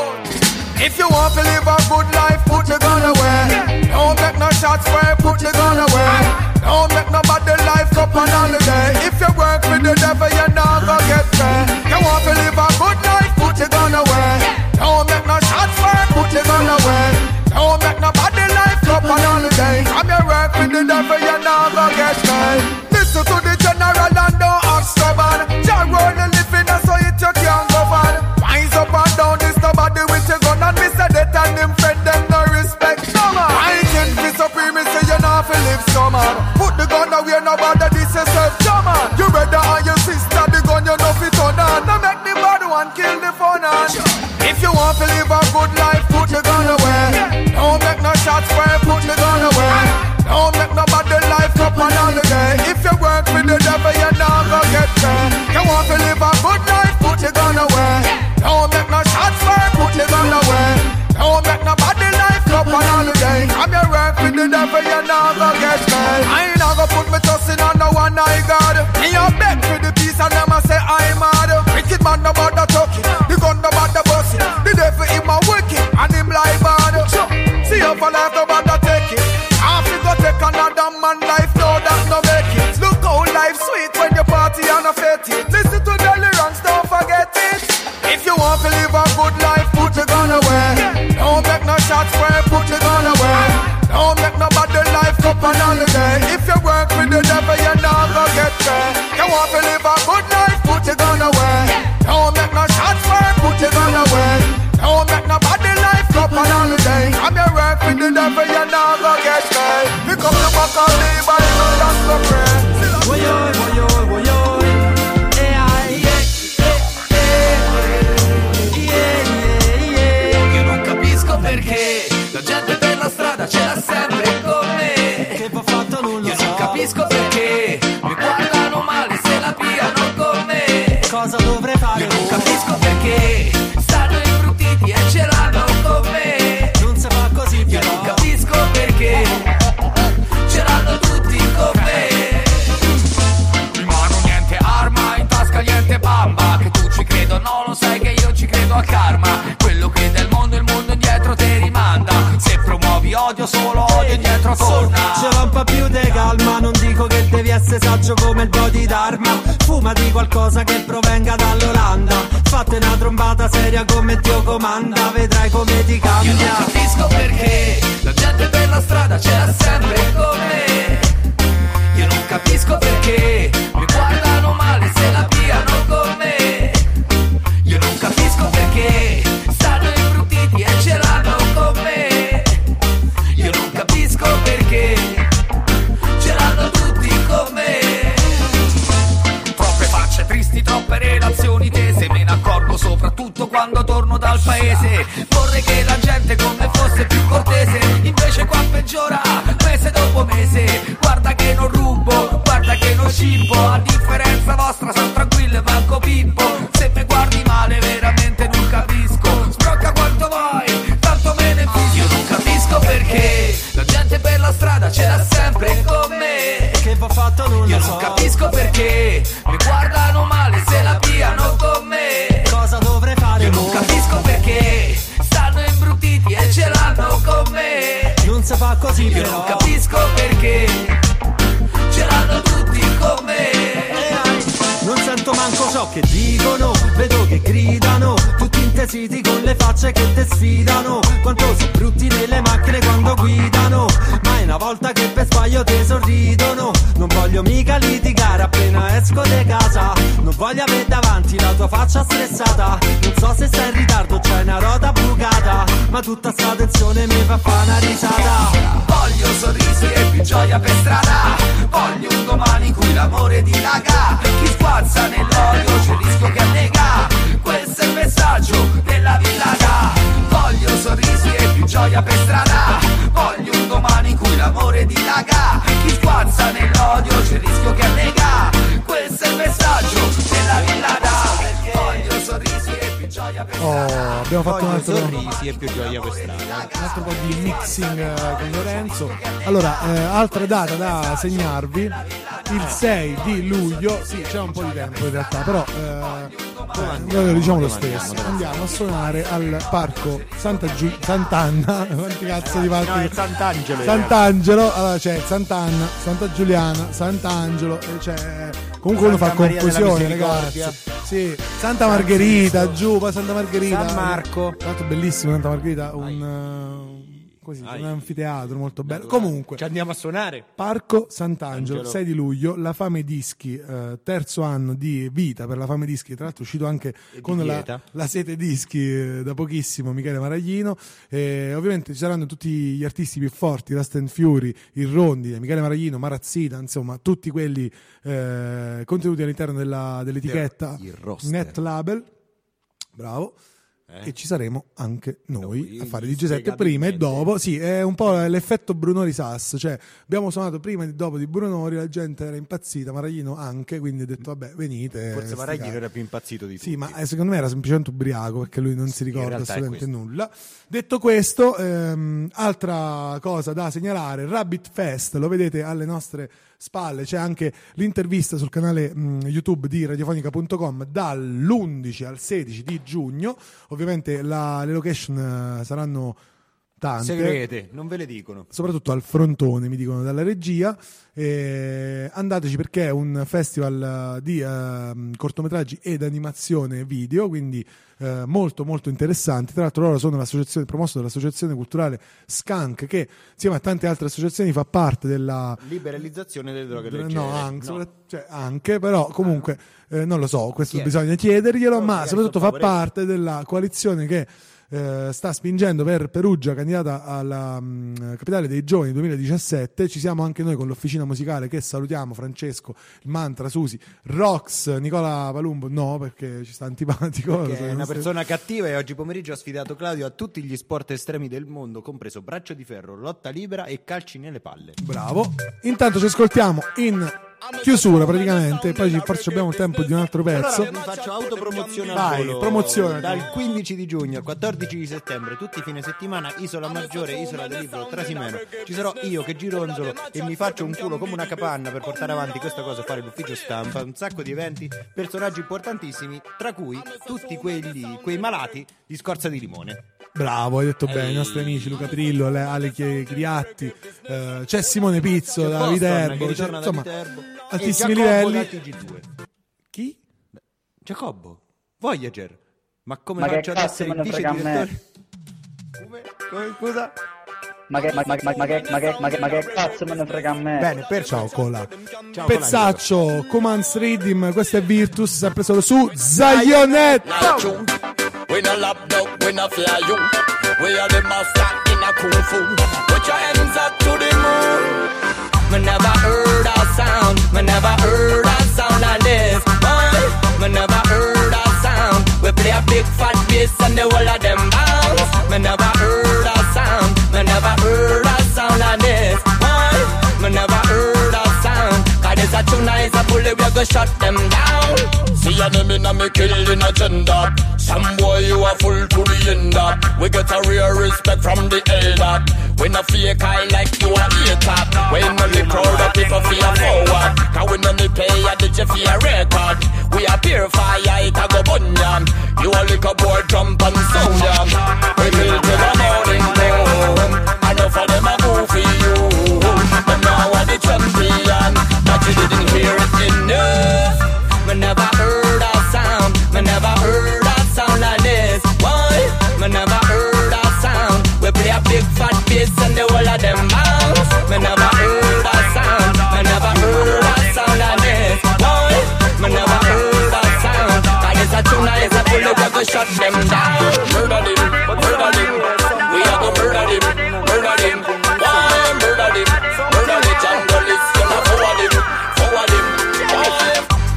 If you want to live a good life, put the gun away. Don't make no shots where put the gun away. Don't make nobody life up on holiday. If you work with the devil, you're not gonna get paid. You want to live a good life, put the gun away. Don't make no shots where put the gun away. Don't make nobody life up on holiday. From your work with the devil, you're not gonna get paid. Listen to the general and don't act stubborn. John roll the living, so it you can't govern. Rise up and down, this nobody with your gun. And me say that and them friend, them no respect, no man. I can be supremacy, you know fi live so man. Put the gun away, nobody this yourself, come on. You brother and your sister, the gun you know fit on. Now make the bad one kill the fun on. If you want to live a good life, put the gun away. Don't make no shots where put the gun away. Don't make nobody life up on holiday. If you work with the devil, you're not gonna get paid. You want to live a good life, put the gun away. Don't make no shots where put the gun away. Don't make nobody life up on holiday. I'm your work with the devil, you're not gonna get paid. I ain't not gonna put me trust in on no one I got. Me a beg for the peace and them a say I'm mad. Wicked man no bother talking, the gun no bother busting. The devil him a wicked and him lie bad. See how for life no bother take it. Half you go take another man life, no that no make it. Look how life sweet when you party and a fete it. Listen to the lyrics, don't forget it. If you want to live a good life, put the gun away. Don't make no shots where put the gun away. Don't make nobody life up on holiday. If you work with the devil, you're not gonna get paid. You want to live a good life, put the gun away. Don't make no shots where put the gun away. Don't make nobody life up on holiday. I'm your work with the devil, you're not gonna get paid. Pick up the back of the Bible, that's the prayer. Woyo, woyo, woyo. Perché la gente per la strada ce l'ha sempre con me. Che va fatto non lo Io so. Non capisco perché mi guardano male se la piano con me. Cosa dovrei fare? Io non capisco perché stanno imbruttiti e ce l'hanno con me. Non si fa così però. Io non capisco perché ce l'hanno tutti con me. In mano niente arma, in tasca niente bamba. Che tu ci credo, no lo sai che io ci credo al karma. Quello che del mondo il mondo indietro te rimanda. Se promuovi odio solo odio indietro torna. Ce l'ho un po' più di calma. Non dico che devi essere saggio come il body d'arma. Fuma di qualcosa che provenga dall'Olanda. Fate una trombata seria come Dio comanda. Vedrai come ti cambia. Io non capisco perché la gente per la strada ce l'ha sempre con me. Io non capisco perché mi guardano male se la piano con me. Io non capisco perché stanno imbruttiti e ce l'hanno con me. Io non capisco perché ce l'hanno tutti con me. Troppe facce tristi, troppe relazioni tese. Me ne accorgo soprattutto quando torno dal paese. Vorrei che la gente con me fosse più mese. Guarda che non rubo, guarda che non scippo. A differenza vostra sono tranquillo e manco Pippo. Se mi guardi male veramente non capisco. Sbrocca quanto vuoi, tanto me ne fischio. Io non capisco perché la gente per la strada ce l'ha sempre con me. Che va fatto non Io lo non so. capisco perché mi guardano male se la piano con me. Cosa dovrei fare? Io non capisco perché stanno imbruttiti e ce l'hanno con me. Non si fa così. Io però non capisco perché ce l'hanno tutti con me. Non sento manco ciò che dicono, vedo che gridano, tutti intesiti con le facce che te sfidano. Quanto sono brutti nelle macchine quando guidano, ma è una volta che per sbaglio te sorridono. Non voglio mica litigare appena esco di casa, non voglio avere davanti la tua faccia stressata. Non so se sei in ritardo, c'è una ruota bucata, ma tutta sta tensione mi fa fare una risata. Voglio sorrisi e più gioia per strada, voglio un domani in cui l'amore dilaga. Chi squazza nell'olio c'è il rischio che annega, questo è il messaggio della villata. Voglio sorrisi e più gioia per strada, voglio un domani in cui l'amore dilaga. Chi squazza nell'odio c'è il rischio che annega, questo è il messaggio della villata. Voglio sorrisi e più gioia per strada. Oh, abbiamo fatto un altro, sorrisi e più gioia per strada. un altro po' di mixing eh, con Lorenzo. Allora, eh, altra data da segnarvi, il sei di luglio, sì, c'è un po' di tempo in realtà, però eh, eh, noi lo diciamo lo stesso. Andiamo a suonare al parco Santa Giu- Sant'Anna, quanti cazzo di parchi? No, è Sant'Angelo. Sant'Angelo, allora c'è Sant'Anna, Santa Giuliana, Sant'Angelo, e c'è comunque uno fa Santa Maria della confusione, Misericordia. ragazzi. Sì, Santa Margherita, giù, poi Santa Margherita. San Marco. Tra l'altro bellissimo Santa Margherita, un uh, così, un anfiteatro molto bello. Comunque, ci andiamo a suonare. Parco Sant'Angelo, Angelo. sei di luglio, la Fame Dischi, eh, terzo anno di vita per la Fame Dischi, tra l'altro è uscito anche di con la, dieta. la Sete Dischi eh, da pochissimo, Michele Maraglino. Eh, ovviamente ci saranno tutti gli artisti più forti, Rust and Fury, il Rondi, Michele Maraglino, Marazzita, insomma tutti quelli eh, contenuti all'interno della, dell'etichetta Il roster. Net Label. Bravo. Eh? E ci saremo anche noi, Noi, a fare gli D J set prima e dopo. Sì, è un po' l'effetto Brunori Sass, cioè abbiamo suonato prima e dopo di Brunori, la gente era impazzita, Maraglino anche, quindi ho detto vabbè venite. Forse sti Maraglino cazzi. era più impazzito di tutti. Sì, ma eh, secondo me era semplicemente ubriaco perché lui non si ricorda realtà è assolutamente questo. nulla. Detto questo, ehm, altra cosa da segnalare, Rabbit Fest, lo vedete alle nostre spalle, c'è anche l'intervista sul canale mh, YouTube di radiofonica punto com dall'undici al sedici di giugno. Ovviamente la, le location eh, saranno tante, Segrete, non ve le dicono. soprattutto al frontone, mi dicono dalla regia. Eh, andateci perché è un festival eh, di eh, cortometraggi ed animazione video, quindi eh, molto molto interessante. Tra l'altro loro sono l'associazione, promosso dall'associazione culturale Skunk, che insieme a tante altre associazioni fa parte della Liberalizzazione delle droghe leggere. no, anche, No. sopra- cioè, anche però comunque eh, non lo so, questo Chi è? bisogna chiederglielo, Oh, ma magari soprattutto sono fa favorevoli. parte della coalizione che eh, sta spingendo per Perugia, candidata alla mh, capitale dei giovani duemiladiciassette. Ci siamo anche noi con l'officina musicale, che salutiamo, Francesco, il Mantra, Susi, Rox, Nicola Palumbo no perché ci sta antipatico, Che è una Non so- persona cattiva e oggi pomeriggio ha sfidato Claudio a tutti gli sport estremi del mondo, compreso braccio di ferro, lotta libera e calci nelle palle. Bravo. Intanto ci ascoltiamo in chiusura praticamente, poi ci- forse abbiamo il tempo di un altro pezzo. Allora vi faccio autopromozione al Vai, volo. promozione. Dal quindici di giugno al quattordici di settembre, tutti i fine settimana, Isola Maggiore, Isola del Libro, Trasimeno. Ci sarò io che gironzolo e mi faccio un culo come una capanna per portare avanti questa cosa, fare l'ufficio stampa, un sacco di eventi, personaggi importantissimi, tra cui tutti quelli, quei malati di scorza di limone. Bravo, hai detto bene, i nostri amici Luca Trillo, Ale, Ale Chi- Chiriatti, eh, c'è Simone Pizzo da Boston, Viterbo, che c'è, ritorna da insomma Viterbo, altissimi e Giacobbo livelli. da T G due. Chi? Giacobbo, Voyager. Ma come Ma che faccio ad cazzo essere me il ne vice frega a me? direttore? Come? Come? Scusa? Ma che, ma, ma, ma, ma che, ma che, ma che, ma che cazzo me ne frega a me? Bene, perciò Cola. Ciao, Pezzaccio, Commands Rhythm, questo è Virtus, sempre solo su Zionette. We no lap dog, we no fly you. We are the master in a kung fu. Put your hands up to the moon. Me never heard a sound. Me never heard a sound like this. Boy, me never heard a sound. We play a big fat bass and the whole of them bounce. Me never heard a sound. Me never heard a sound like this. Boy, me never go shut them down. See your name in a me killing agenda. Some boy you are full to the end up. We get a real respect from the elder. When a fake eye like you a hater. When no the crowd of people fear forward. Cause we no me pay a digit for a record. We a pure fire, it a go bunyam. You a lick a boy jump and sound yam. We kill till the morning come. Enough of them a goofy you. But now I'm the champion. But you didn't hear it enough. Me never heard a sound. Me never heard a sound like this. Why? Me never heard a sound. We play a big fat bass and the whole of them bounce. Me never heard a sound. Me never heard a sound like this. Why? Me never heard a sound. And it's a tune, it's a bullet, we go shut them down. Murder them, murder them. We are gonna murder them, murder them. Why? Murder them, murder the jungle is gonna forward them, forward them. Why?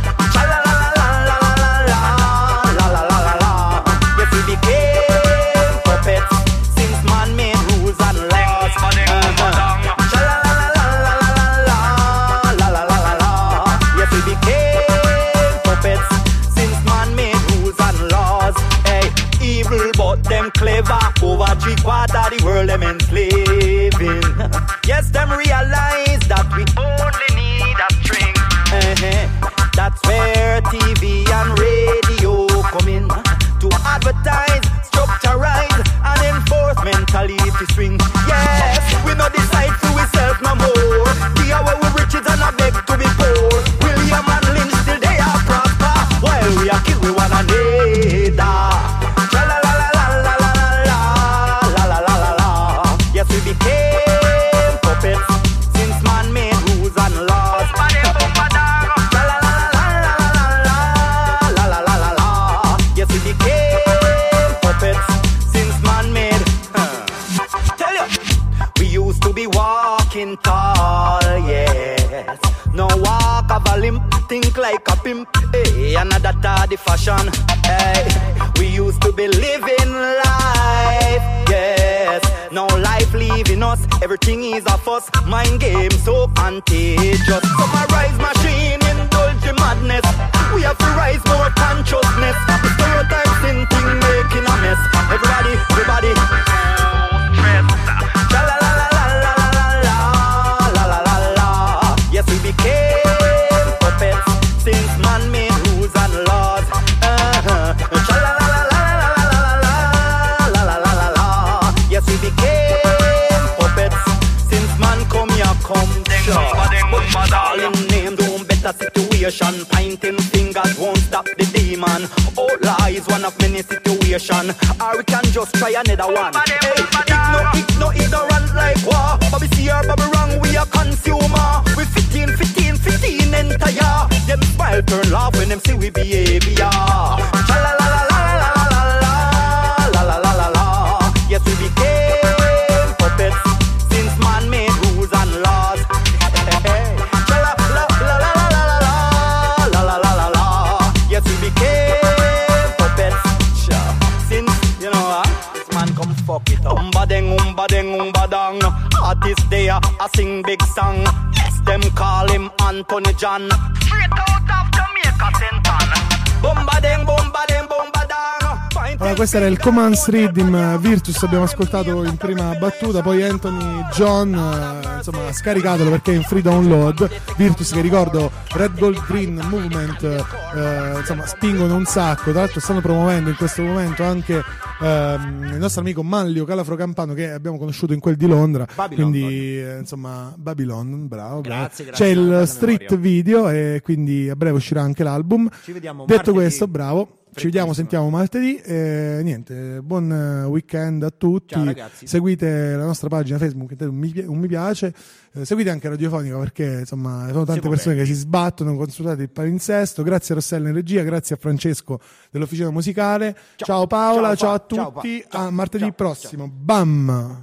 Over three quarter of the world them enslaving. Yes, them realize that we only need a string. Uh-huh. That's where T V and radio come in to advertise, structurize, and enforce mentality swing. Yes, we not decide for ourselves no more. We are where we riches and I beg to be poor. William and Lynch still they are prosper, while we are kill we one another. Tall, yes. No walk of a limp, think like a pimp. Hey, another the fashion. Hey, we used to be living life, yes. Now life leaving us, everything is a fuss. Mind game so contagious. Summarize machine, indulge in madness. We have to rise more consciousness. The stereotypes in thing making a mess. Everybody, everybody. Yes, we became puppets since man made rules and laws. Uh-huh. Yes, we became puppets since man come here, come sure. All in name, don't better situation. Pointing fingers won't stop the demon. All lies, one of many situation. Or we can just try another one. Hey, igno, igno, ignorant like war. But we see our bubble wrong, we are consumer. We fifteen, fifteen, fifteen entire. Them smile turn laugh when them see we behavior. Cha la la la la la la la la la la la. Yes, we became puppets since man made rules and laws. Cha la la la la la la la la la la la. Yes, we became puppets. Sure. Since you know what, uh, this man come fuck it up. Umba deng, umba deng, umba dang. Artist there, I sing big song. Them call him Anthony John. Straight out of Jamaica, Senton. Bomba deng, bomba deng, bomba dang. Allora, questo era il Commands Rhythm Virtus, abbiamo ascoltato in prima battuta, poi Anthony John, eh, insomma, scaricatelo perché è in free download. Virtus, che ricordo, Red Gold Green Movement, eh, insomma, spingono un sacco. Tra l'altro stanno promuovendo in questo momento anche ehm, il nostro amico Manlio Calafro Campano, che abbiamo conosciuto in quel di Londra. Babylon, quindi eh, insomma, Babylon, bravo, bravo. Grazie, grazie. C'è il street video e quindi a breve uscirà anche l'album. Ci vediamo Detto martedì. questo, bravo. Ci vediamo, sentiamo martedì e niente, buon weekend a tutti. Ciao, ragazzi. Seguite la nostra pagina Facebook, un mi, un mi piace, eh, seguite anche Radiofonica perché insomma sono tante persone bene. che si sbattono, consultate il palinsesto. Grazie a Rossella in regia, grazie a Francesco dell'Officina Musicale. Ciao, ciao Paola, ciao, ciao a tutti, ciao, ciao, a martedì ciao, prossimo. Ciao. Bam!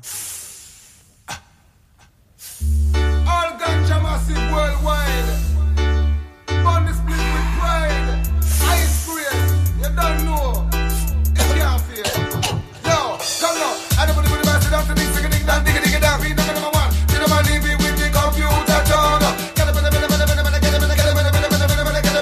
All ganja massive worldwide. On the split with pride. Ice cream, you don't know. You can't feel. Yo, come now. Everybody put the master down to me, sing it down, dig it, dig it down. Read number number one. You know my leave it with the computer tongue. Get a bit of a minute, minute, minute, get a minute, get a minute, minute, minute, minute, get a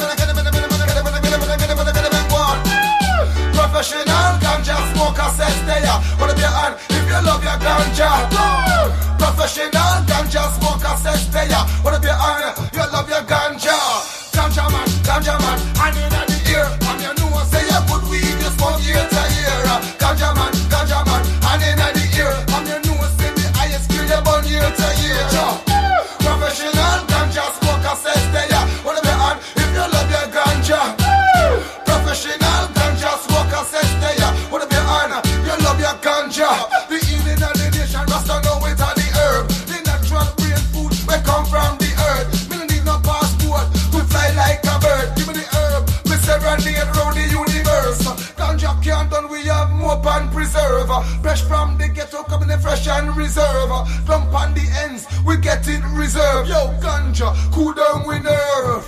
Professional ganja smoker says there. Put up your hand if you love your ganja. Professional ganja smoker says there. Put up your hand, you love your ganja. Ganja man, ganja man, hand in the ear. And you know say you put weed, you smoke year to year. Ganja man, ganja man, hand in the ear. And you know say the highest grade you burn year to year. Professional ganja smoker says there. Put up your hand if you love your ganja. Professional ganja smoker says there. Put up your hand, you love your ganja. The evening of the nation, Rasta know it on the herb. The natural brain food, we come from the earth. Me no need no passport, we fly like a bird. Give me the herb, we serenade round the universe. Ganja can't done, we have more and preserve. Fresh from the ghetto, coming in fresh and reserve. Dump on the ends, we get it reserved. Yo, ganja, cool down with nerve.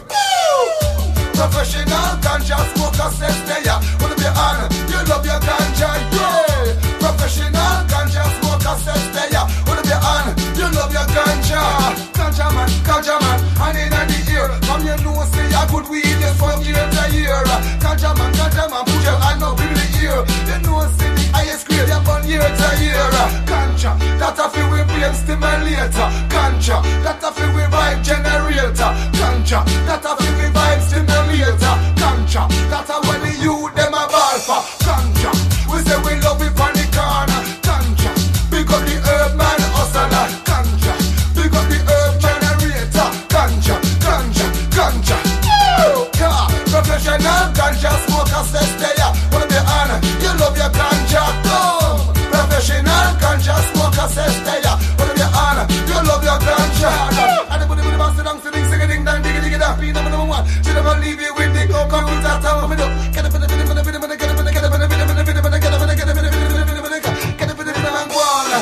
Professional ganja smoker says there. Wanna be on, you love your ganja, yeah. Professional ganja smoker says there. Wanna be on, you love your ganja. Ganja man, ganja man, hand in the ear. From your nose say a good weed is from year to year. Ganja man, ganja man, put your hand up in the ear. You know say the highest grade you from year to year. Ganja, that a feel we brain stimulator. Ganja, that a feel we vibe generator. Ganja, that a feel we vibe stimulator. Ganja, that a when the youth them a ball for. Ganja, we say we love it from the corner. Ganja, big up the herb man hustler. Ganja, big up the herb generator. Ganja, ganja, ganja. Yeah. Professional ganja smoker says there. Wanna be on, you love your ganja. Come. Professional ganja smoker says there. Wanna be on, you love your ganja. And the booty with the bounce down, sitting, singing, ding, dang, diggy, diggy, dang, be number one. She never leave you with the computer tower. Me do. Get up in the video, get up in the video, get up in the video, get up in the video, get up in the video, get up in the video, get up in the video, get up in the video, and go on.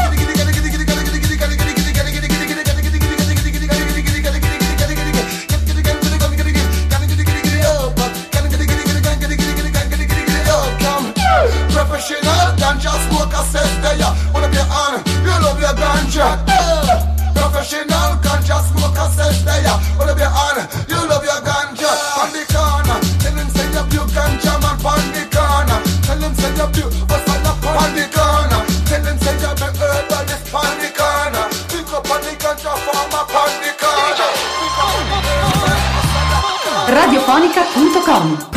Professional ganja smoker says there. Wanna be on, you love your ganja. Professional ganja smoker says there. Wanna be on, you love your ganja. On the corner, tell him say you pure ganja man. On the corner, tell him say you pure what's on the on the corner. Tell him say you be herbalist on the corner. Pick up on the ganja farmer on the corner. radiofonica punto com